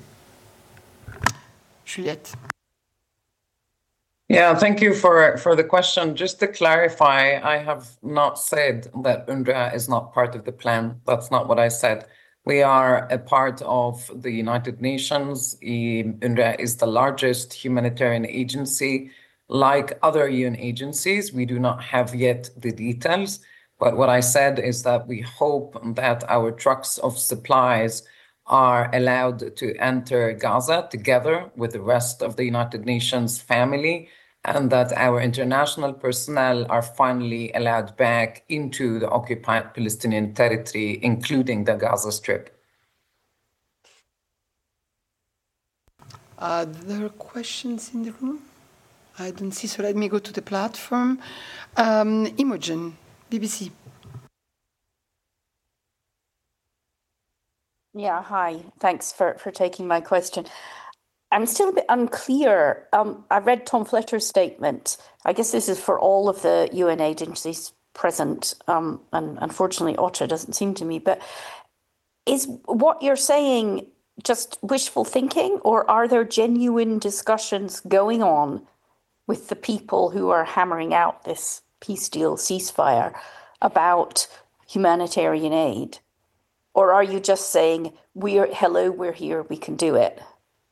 Juliette. Yeah, thank you for the question. Just to clarify, I have not said that UNRWA is not part of the plan. That's not what I said. We are a part of the United Nations. UNRWA is the largest humanitarian agency. Like other UN agencies, we do not have yet the details. But what I said is that we hope that our trucks of supplies are allowed to enter Gaza together with the rest of the United Nations family, and that our international personnel are finally allowed back into the occupied Palestinian territory, including the Gaza Strip. Are there questions in the room? I don't see, so let me go to the platform. Imogen, BBC. Yeah, hi. Thanks for taking my question. I'm still a bit unclear. I read Tom Fletcher's statement. I guess this is for all of the UN agencies present, and unfortunately OCHA doesn't seem to me. But is what you're saying just wishful thinking, or are there genuine discussions going on with the people who are hammering out this peace deal ceasefire about humanitarian aid? Or are you just saying, we're here, we can do it?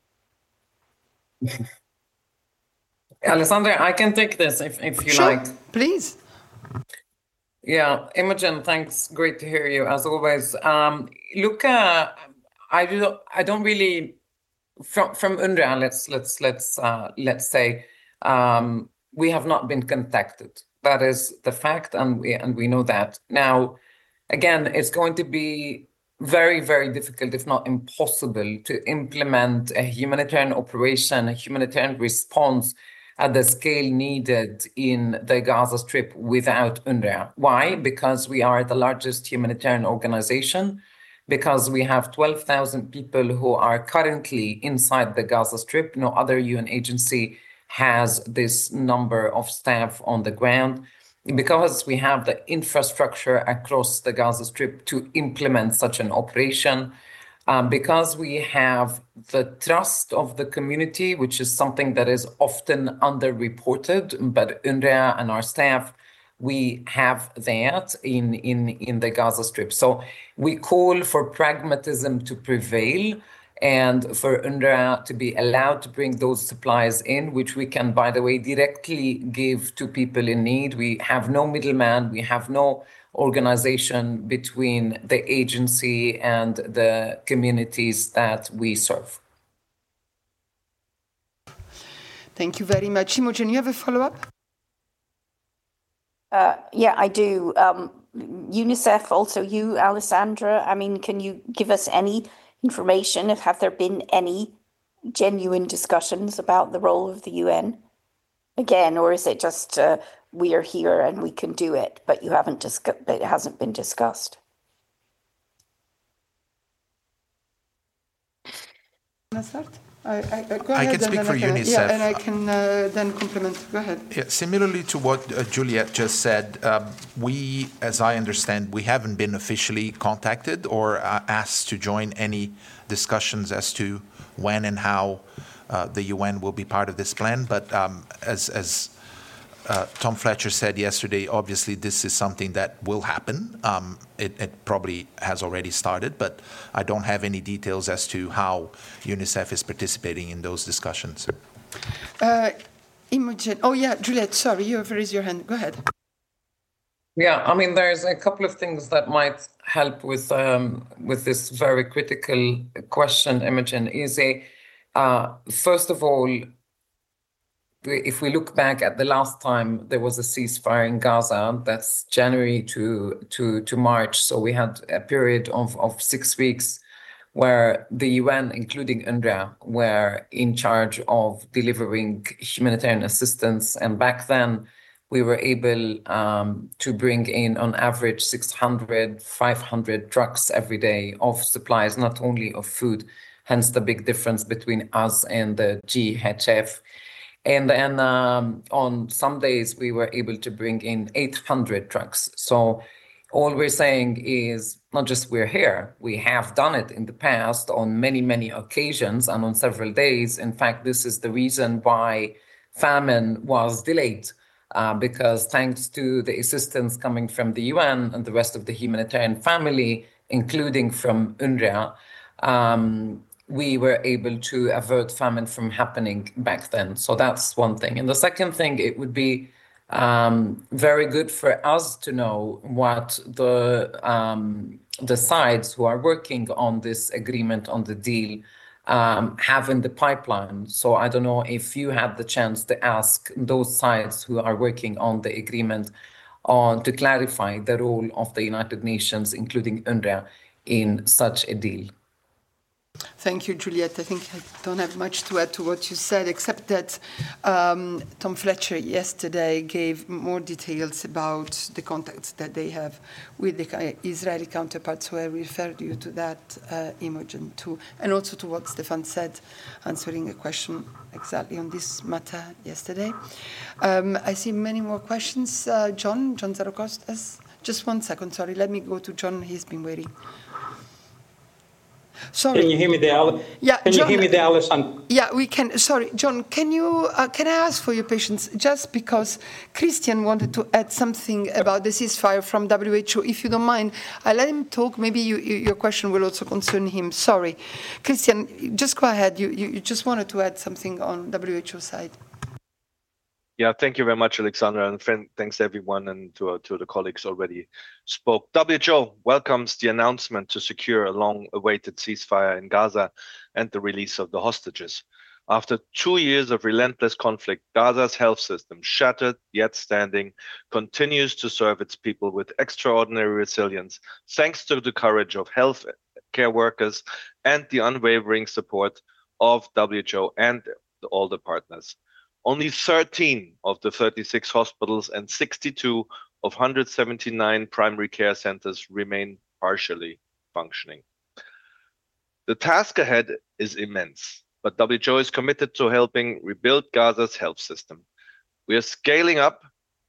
Alessandra, I can take this if you sure, like. Please. Yeah, Imogen, thanks. Great to hear you as always. Look, I don't really from UNRWA. Let's say we have not been contacted. That is the fact, and we know that. Now, again, it's going to be very, very difficult, if not impossible, to implement a humanitarian operation, a humanitarian response at the scale needed in the Gaza Strip without UNRWA. Why? Because we are the largest humanitarian organization, because we have 12,000 people who are currently inside the Gaza Strip. No other UN agency has this number of staff on the ground, because we have the infrastructure across the Gaza Strip to implement such an operation, because we have the trust of the community, which is something that is often underreported, but UNRWA and our staff, we have that in the Gaza Strip. So we call for pragmatism to prevail, and for UNRWA to be allowed to bring those supplies in, which we can, by the way, directly give to people in need. We have no middleman, we have no organization between the agency and the communities that we serve. Thank you very much. Imogen, you have a follow-up? Yeah, I do. UNICEF, also you, Alessandra, I mean, can you give us any information? Have there been any genuine discussions about the role of the UN again, or is it just we are here and we can do it, but it hasn't been discussed? Go ahead. I can speak for UNICEF. And I can then complement. Go ahead. Yeah, similarly to what Juliette just said, we, as I understand, we haven't been officially contacted or asked to join any discussions as to when and how the UN will be part of this plan. But as Tom Fletcher said yesterday, obviously this is something that will happen. It probably has already started, but I don't have any details as to how UNICEF is participating in those discussions. Imogen, oh yeah, Juliette, sorry, you have raised your hand. Go ahead. Yeah, I mean, there's a couple of things that might help with this very critical question, Imogen. First of all, if we look back at the last time there was a ceasefire in Gaza, that's January to March. So we had a period of 6 weeks where the UN, including UNRWA, were in charge of delivering humanitarian assistance. And back then, we were able to bring in, on average, 600, 500 trucks every day of supplies, not only of food, hence the big difference between us and the GHF. And then on some days, we were able to bring in 800 trucks. So all we're saying is not just we're here, we have done it in the past on many, many occasions and on several days. In fact, this is the reason why famine was delayed, because thanks to the assistance coming from the UN and the rest of the humanitarian family, including from UNRWA, we were able to avert famine from happening back then. So that's one thing. And the second thing, it would be very good for us to know what the sides who are working on this agreement, on the deal, have in the pipeline. So I don't know if you had the chance to ask those sides who are working on the agreement to clarify the role of the United Nations, including UNRWA, in such a deal. Thank you, Juliette. I think I don't have much to add to what you said, except that Tom Fletcher yesterday gave more details about the contacts that they have with the Israeli counterparts, so I referred you to that, Imogen, too, and also to what Stefan said, answering a question exactly on this matter yesterday. I see many more questions. John Zarokostas. Just 1 second, sorry. Let me go to John. He's been waiting. Sorry. Can you hear me there, Alice? Yeah, Can John, you hear me there, Alessandro? Yeah, we can. Sorry, John, can I ask for your patience, just because Christian wanted to add something about the ceasefire from WHO. If you don't mind, I let him talk. Maybe your question will also concern him. Sorry. Christian, just go ahead. You just wanted to add something on WHO side. Yeah, thank you very much, Alexandra, and thanks everyone and to the colleagues already spoke. WHO welcomes the announcement to secure a long-awaited ceasefire in Gaza and the release of the hostages. After 2 years of relentless conflict, Gaza's health system, shattered yet standing, continues to serve its people with extraordinary resilience, thanks to the courage of health care workers and the unwavering support of WHO and all the partners. Only 13 of the 36 hospitals and 62 of 179 primary care centers remain partially functioning. The task ahead is immense, but WHO is committed to helping rebuild Gaza's health system. We are scaling up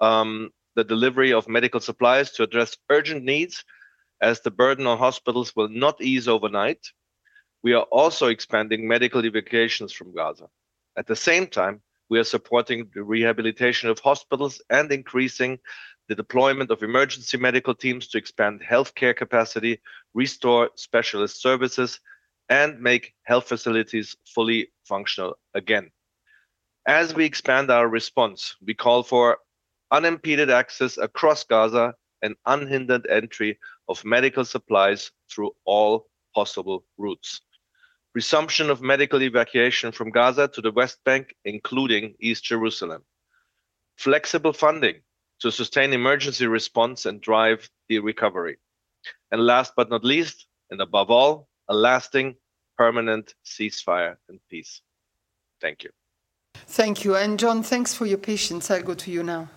the delivery of medical supplies to address urgent needs, as the burden on hospitals will not ease overnight. We are also expanding medical evacuations from Gaza. At the same time, we are supporting the rehabilitation of hospitals and increasing the deployment of emergency medical teams to expand healthcare capacity, restore specialist services, and make health facilities fully functional again. As we expand our response, we call for unimpeded access across Gaza and unhindered entry of medical supplies through all possible routes. Resumption of medical evacuation from Gaza to the West Bank, including East Jerusalem. Flexible funding to sustain emergency response and drive the recovery. And last but not least, and above all, a lasting, permanent ceasefire and peace. Thank you. Thank you. And John, thanks for your patience. I'll go to you now.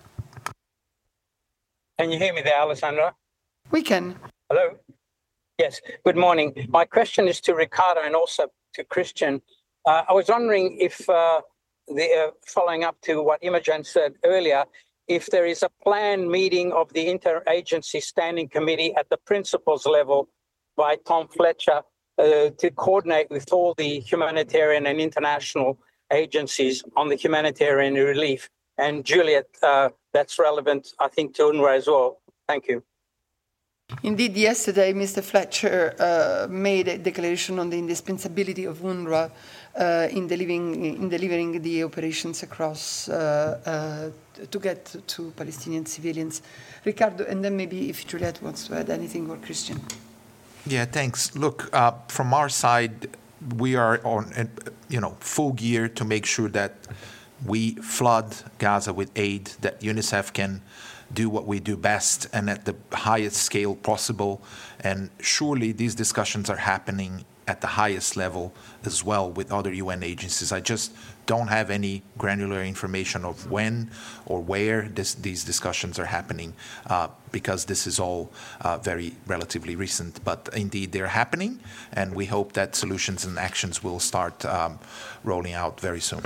Can you hear me there, Alessandra? We can. Hello? Yes, good morning. My question is to Ricardo and also to Christian. I was wondering if, following up to what Imogen said earlier, if there is a planned meeting of the Interagency Standing Committee at the principals level by Tom Fletcher to coordinate with all the humanitarian and international agencies on the humanitarian relief. And Juliet, that's relevant, I think, to UNRWA as well. Thank you. Indeed, yesterday, Mr. Fletcher made a declaration on the indispensability of UNRWA in delivering the operations across to get to Palestinian civilians. Ricardo, and then maybe if Juliet wants to add anything, or Christian. Yeah, thanks. Look, from our side, we are on full gear to make sure that we flood Gaza with aid, that UNICEF can do what we do best and at the highest scale possible. And surely these discussions are happening at the highest level as well with other UN agencies. I just don't have any granular information of when or where these discussions are happening because this is all very relatively recent. But indeed, they're happening, and we hope that solutions and actions will start rolling out very soon.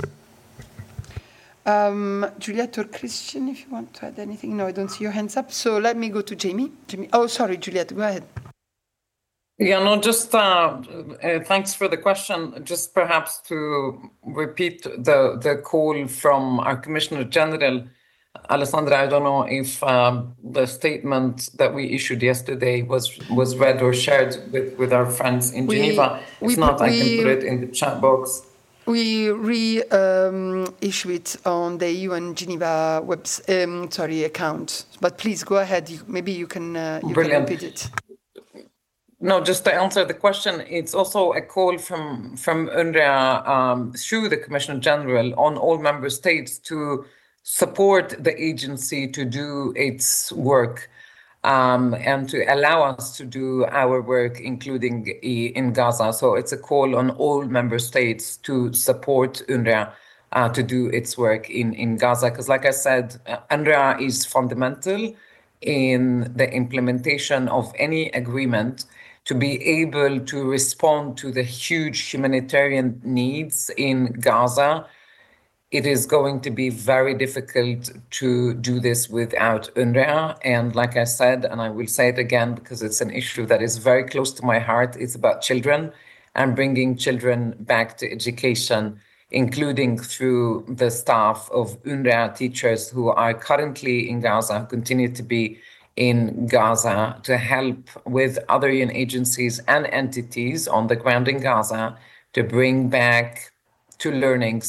Juliet or Christian, if you want to add anything. No, I don't see your hands up. So let me go to Jamie. Oh, sorry, Juliet, go ahead. Yeah, no, just thanks for the question. Just perhaps to repeat the call from our Commissioner General, Alessandra, I don't know if the statement that we issued yesterday was read or shared with our friends in Geneva. If not, I can put it in the chat box. We issue it on the UN Geneva account. But please go ahead. Maybe you can repeat it. No, just to answer the question, it's also a call from UNRWA through the Commissioner General on all member states to support the agency to do its work and to allow us to do our work, including in Gaza. So it's a call on all member states to support UNRWA to do its work in Gaza. Because like I said, UNRWA is fundamental in the implementation of any agreement to be able to respond to the huge humanitarian needs in Gaza. It is going to be very difficult to do this without UNRWA. And like I said, and I will say it again because it's an issue that is very close to my heart, it's about children and bringing children back to education, including through the staff of UNRWA teachers who are currently in Gaza, who continue to be in Gaza, to help with other UN agencies and entities on the ground in Gaza to bring back to learning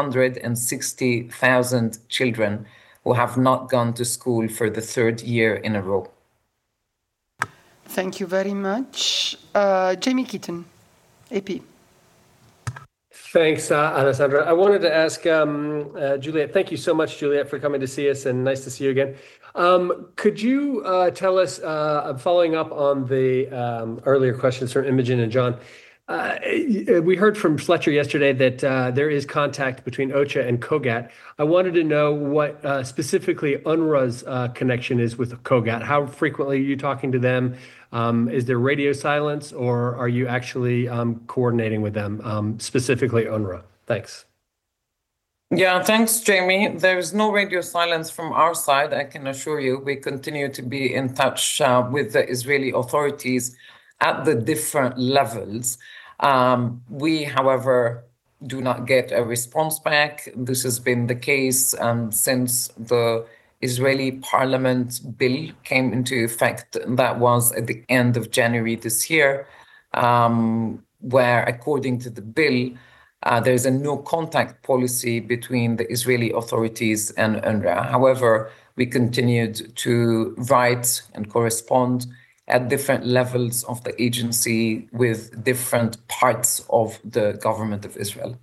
660,000 children who have not gone to school for the third year in a row. Thank you very much. Jamie Keaton, AP. Thanks, Alessandra. I wanted to ask Juliet, thank you so much, Juliet, for coming to see us, and nice to see you again. Could you tell us, following up on the earlier questions from Imogen and John, we heard from Fletcher yesterday that there is contact between OCHA and COGAT. I wanted to know what specifically UNRWA's connection is with COGAT. How frequently are you talking to them? Is there radio silence, or are you actually coordinating with them, specifically UNRWA? Thanks. Yeah, thanks, Jamie. There's no radio silence from our side, I can assure you. We continue to be in touch with the Israeli authorities at the different levels. We, however, do not get a response back. This has been the case since the Israeli parliament bill came into effect. That was at the end of January this year, where, according to the bill, there's a no contact policy between the Israeli authorities and UNRWA. However, we continued to write and correspond at different levels of the agency with different parts of the government of Israel.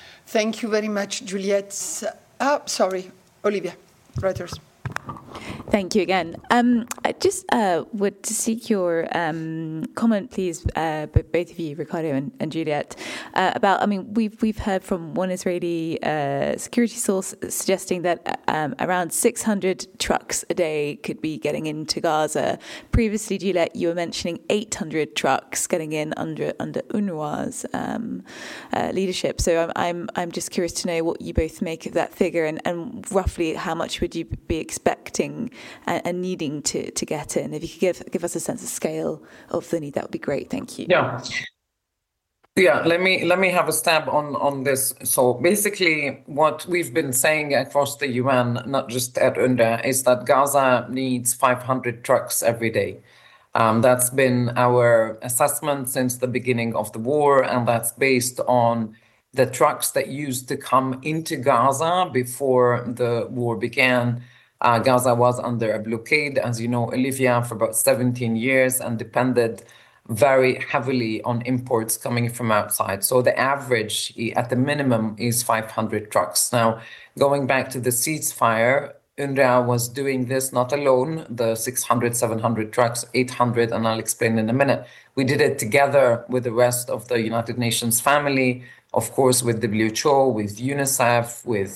Thank you very much, Juliet. Sorry, Olivia, Reuters. Thank you again. I just would seek your comment, please, both of you, Ricardo and Juliette, about. I mean, we've heard from one Israeli security source suggesting that around 600 trucks a day could be getting into Gaza. Previously, Juliette, you were mentioning 800 trucks getting in under UNRWA's leadership. So I'm just curious to know what you both make of that figure, and roughly how much would you be expecting and needing to get in? If you could give us a sense of scale of the need, that would be great. Thank you. Yeah. Let me have a stab on this. So basically, what we've been saying across the UN, not just at UNRWA, is that Gaza needs 500 trucks every day. That's been our assessment since the beginning of the war, and that's based on the trucks that used to come into Gaza before the war began. Gaza was under a blockade, as you know, Olivia, for about 17 years and depended very heavily on imports coming from outside. So the average at the minimum is 500 trucks. Now, going back to the ceasefire, UNRWA was doing this not alone, the 600, 700 trucks, 800, and I'll explain in a minute. We did it together with the rest of the United Nations family, of course, with WHO, with UNICEF, with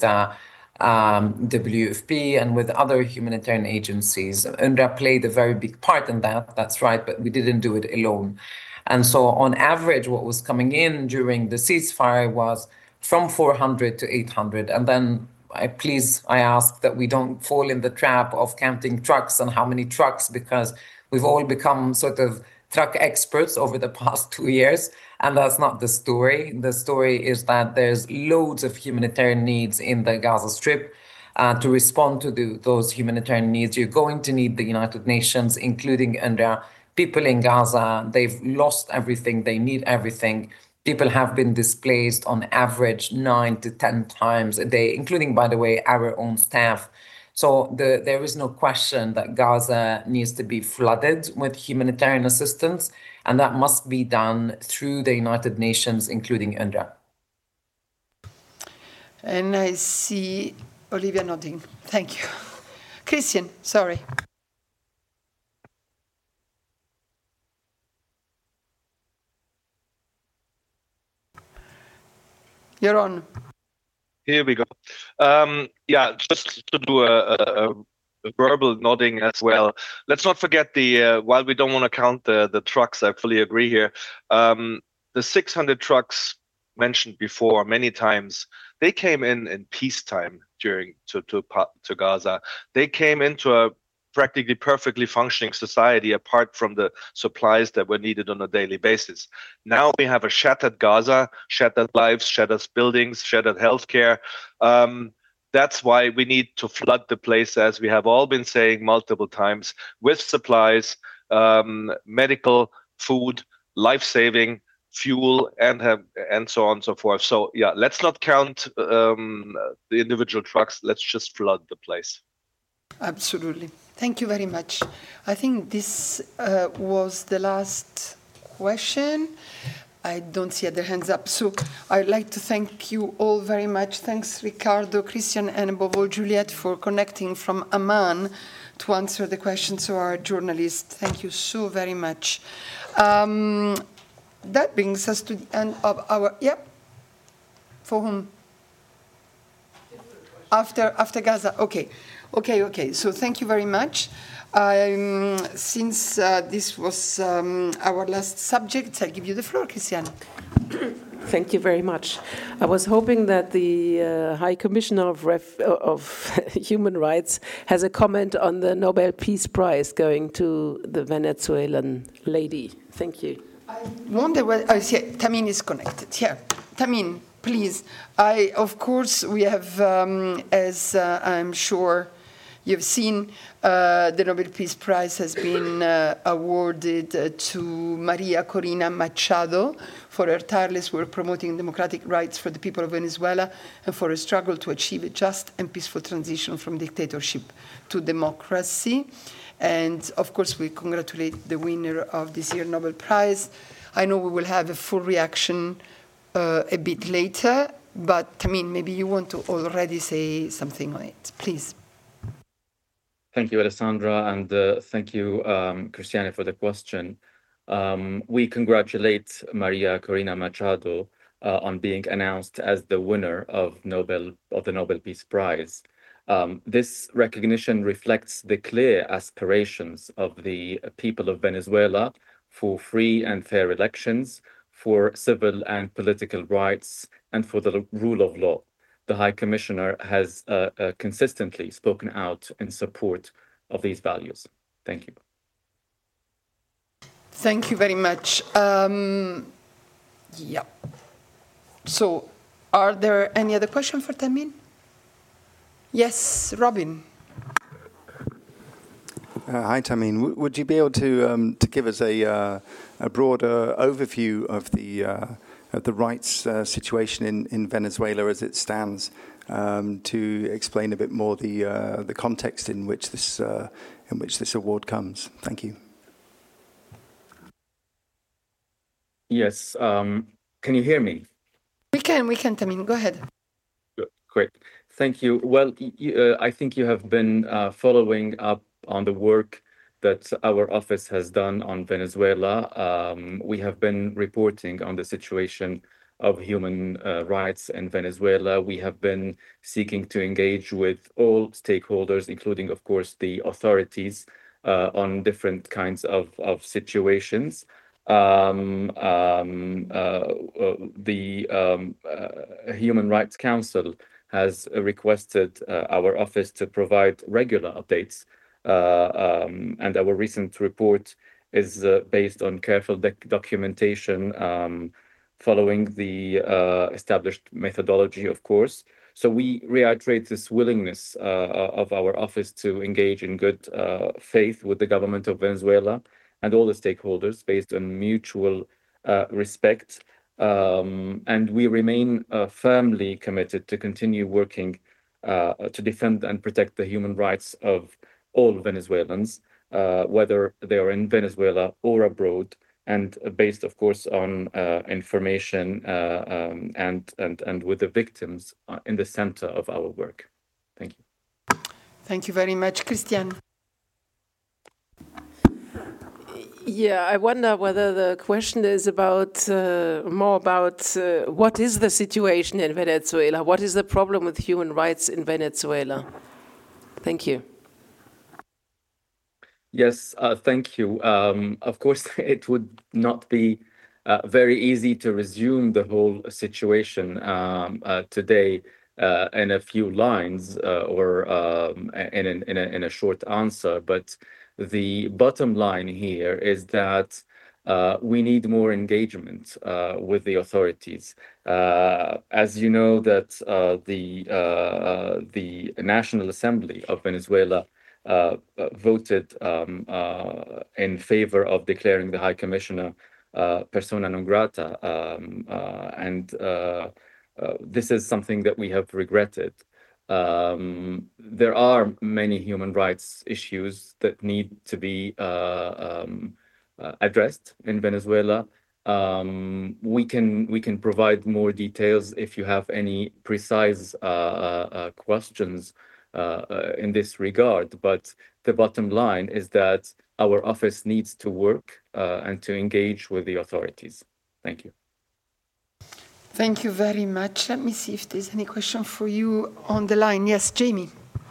WFP, and with other humanitarian agencies. UNRWA played a very big part in that, that's right, but we didn't do it alone. And so on average, what was coming in during the ceasefire was from 400 to 800. And then I ask that we don't fall in the trap of counting trucks and how many trucks, because we've all become sort of truck experts over the past 2 years. And that's not the story. The story is that there's loads of humanitarian needs in the Gaza Strip. To respond to those humanitarian needs, you're going to need the United Nations, including UNRWA. People in Gaza, they've lost everything. They need everything. People have been displaced on average 9 to 10 times a day, including, by the way, our own staff. So there is no question that Gaza needs to be flooded with humanitarian assistance, and that must be done through the United Nations, including UNRWA. And I see Olivia nodding. Thank you. Christian, sorry. You're on. Here we go. Just to do a verbal nodding as well. Let's not forget while we don't want to count the trucks, I fully agree here. The 600 trucks mentioned before many times, they came in peacetime to Gaza. They came into a practically perfectly functioning society apart from the supplies that were needed on a daily basis. Now we have a shattered Gaza, shattered lives, shattered buildings, shattered healthcare. That's why we need to flood the place, as we have all been saying multiple times, with supplies, medical, food, life-saving, fuel, and so on and so forth. So yeah, let's not count the individual trucks. Let's just flood the place. Absolutely. Thank you very much. I think this was the last question. I don't see other hands up. So I'd like to thank you all very much. Thanks, Ricardo, Christian, and above all, Juliette, for connecting from Amman to answer the questions of our journalists. Thank you so very much. That brings us to the end of our... For whom? After Gaza. Okay. So thank you very much. Since this was our last subject, I'll give you the floor, Christiane. Thank you very much. I was hoping that the High Commissioner of Human Rights has a comment on the Nobel Peace Prize going to the Venezuelan lady. Thank you. I wonder whether... Tamin is connected. Here. Tamin, please. Of course, we have, as I'm sure you've seen, the Nobel Peace Prize has been awarded to Maria Corina Machado for her tireless work promoting democratic rights for the people of Venezuela and for her struggle to achieve a just and peaceful transition from dictatorship to democracy. And of course, we congratulate the winner of this year's Nobel Prize. I know we will have a full reaction a bit later, but Tamin, maybe you want to already say something on it, please. Thank you, Alessandra, and thank you, Cristiane, for the question. We congratulate Maria Corina Machado on being announced as the winner of the Nobel Peace Prize. This recognition reflects the clear aspirations of the people of Venezuela for free and fair elections, for civil and political rights, and for the rule of law. The High Commissioner has consistently spoken out in support of these values. Thank you. Thank you very much. Yeah. So, are there any other questions for Tamin? Yes, Robin. Hi, Tamin. Would you be able to give us a broader overview of the rights situation in Venezuela as it stands, to explain a bit more the context in which this award comes? Thank you. Yes. Can you hear me? We can, Tamin. Go ahead. Great. Thank you. Well, I think you have been following up on the work that our office has done on Venezuela. We have been reporting on the situation of human rights in Venezuela. We have been seeking to engage with all stakeholders, including, of course, the authorities on different kinds of situations. The Human Rights Council has requested our office to provide regular updates, and our recent report is based on careful documentation following the established methodology, of course. So we reiterate this willingness of our office to engage in good faith with the government of Venezuela and all the stakeholders based on mutual respect. And we remain firmly committed to continue working to defend and protect the human rights of all Venezuelans, whether they are in Venezuela or abroad, and based, of course, on information and with the victims in the center of our work. Thank you. Thank you very much. Cristiane. Yeah, I wonder whether the question is about more about what is the situation in Venezuela? What is the problem with human rights in Venezuela? Thank you. Yes, thank you. Of course, it would not be very easy to resume the whole situation today in a few lines or in a short answer, but the bottom line here is that we need more engagement with the authorities. As you know, that the National Assembly of Venezuela voted in favor of declaring the High Commissioner persona non grata, and this is something that we have regretted. There are many human rights issues that need to be addressed in Venezuela. We can provide more details if you have any precise questions in this regard, but the bottom line is that our office needs to work and to engage with the authorities. Thank you. Thank you very much. Let me see if there's any question for you on the line. Yes, Jamie.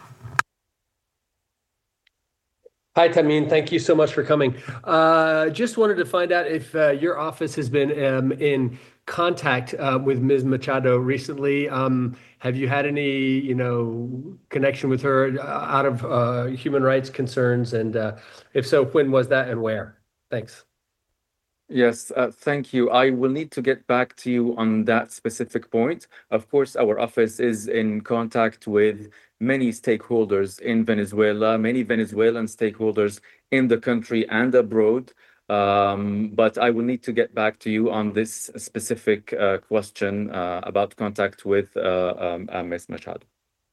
Hi, Tamin. Thank you so much for coming. Just wanted to find out if your office has been in contact with Ms. Machado recently. Have you had any, connection with her out of human rights concerns? And if so, when was that and where? Thanks. Yes, thank you. I will need to get back to you on that specific point. Of course, our office is in contact with many stakeholders in Venezuela, many Venezuelan stakeholders in the country and abroad. But I will need to get back to you on this specific question about contact with Ms. Machado.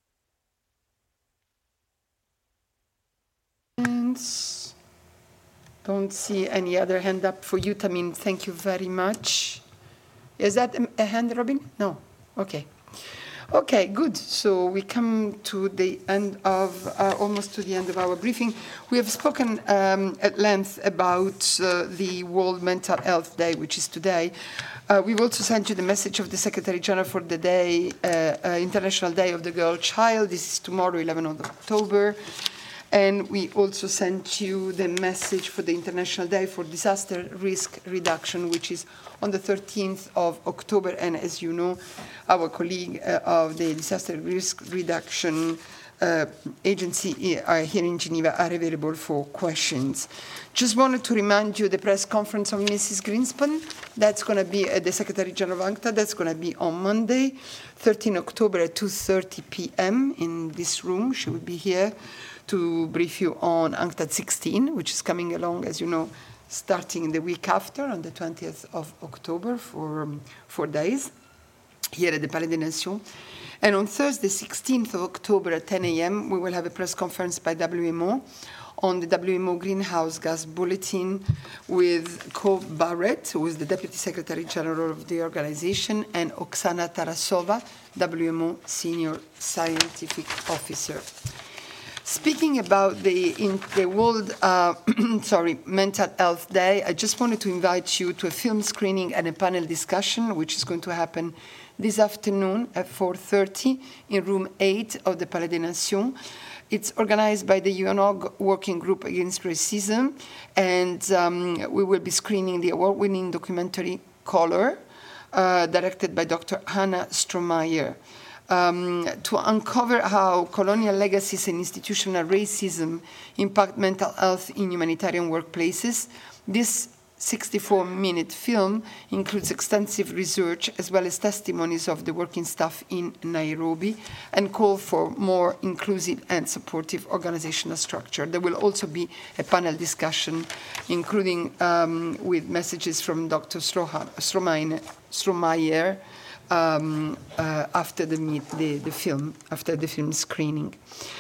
Don't see any other hand up for you, Tamin. Thank you very much. Is that a hand, Robin? No. Okay. Okay, good. So we come to the end of, almost to the end of our briefing. We have spoken at length about the World Mental Health Day, which is today. We've also sent you the message of the Secretary General for the day, International Day of the Girl Child. This is tomorrow, 11th of October. And we also sent you the message for the International Day for Disaster Risk Reduction, which is on the 13th of October. And as you know, our colleague of the Disaster Risk Reduction Agency here in Geneva are available for questions. Just wanted to remind you the press conference of Mrs. Greenspan. That's going to be at the Secretary General of UNCTAD. That's going to be on Monday, 13 October at 2:30 p.m. in this room. She will be here to brief you on UNCTAD 16, which is coming along, as you know, starting the week after, on the 20th of October for 4 days, here at the Palais des Nations. And on Thursday, 16th of October at 10 a.m., we will have a press conference by WMO on the WMO Greenhouse Gas Bulletin with Co Barrett, who is the Deputy Secretary General of the organization, and Oksana Tarasova, WMO Senior Scientific Officer. Speaking about the World Mental Health Day, I just wanted to invite you to a film screening and a panel discussion, which is going to happen this afternoon at 4:30 in room 8 of the Palais des Nations. It's organized by the UNOG Working Group Against Racism, and we will be screening the award-winning documentary Color, directed by Dr. Hannah Strohmeyer. To uncover how colonial legacies and institutional racism impact mental health in humanitarian workplaces. This 64-minute film includes extensive research as well as testimonies of the working staff in Nairobi and call for more inclusive and supportive organizational structure. There will also be a panel discussion, including with messages from Dr. Strohmeyer, after the film screening.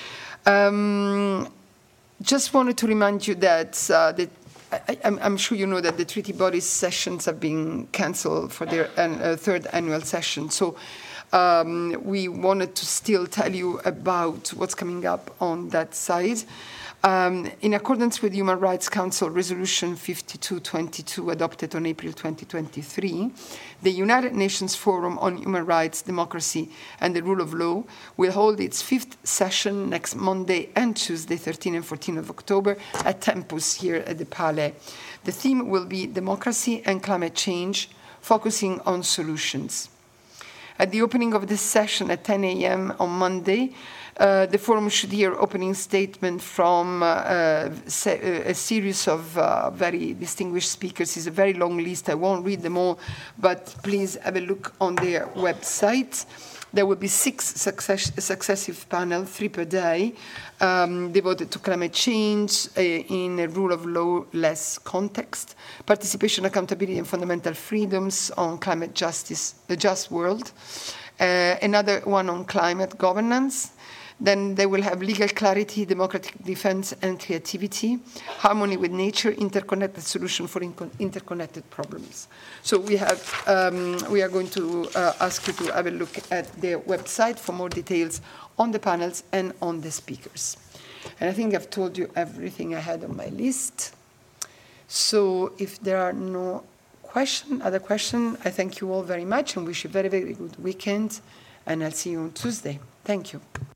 Just wanted to remind you that I'm sure you know that the treaty bodies sessions have been cancelled for their third annual session. So we wanted to still tell you about what's coming up on that side. In accordance with Human Rights Council Resolution 5222 adopted on April 2023, the United Nations Forum on Human Rights, Democracy and the Rule of Law will hold its 5th session next Monday and Tuesday, 13 and 14 of October at Tempus here at the Palais. The theme will be Democracy and Climate Change, focusing on solutions. At the opening of this session at 10 a.m. on Monday, the forum should hear opening statement from a series of very distinguished speakers. It's a very long list. I won't read them all, but please have a look on their website. There will be 6 successive panels, 3 per day, devoted to climate change in a rule of law-less context, participation, accountability, and fundamental freedoms on climate justice, a just world. Another one on climate governance. Then they will have legal clarity, democratic defense, and creativity, harmony with nature, interconnected solution for interconnected problems. So we are going to ask you to have a look at their website for more details on the panels and on the speakers. And I think I've told you everything I had on my list. So if there are no other questions, I thank you all very much and wish you a very, very good weekend. And I'll see you on Tuesday. Thank you.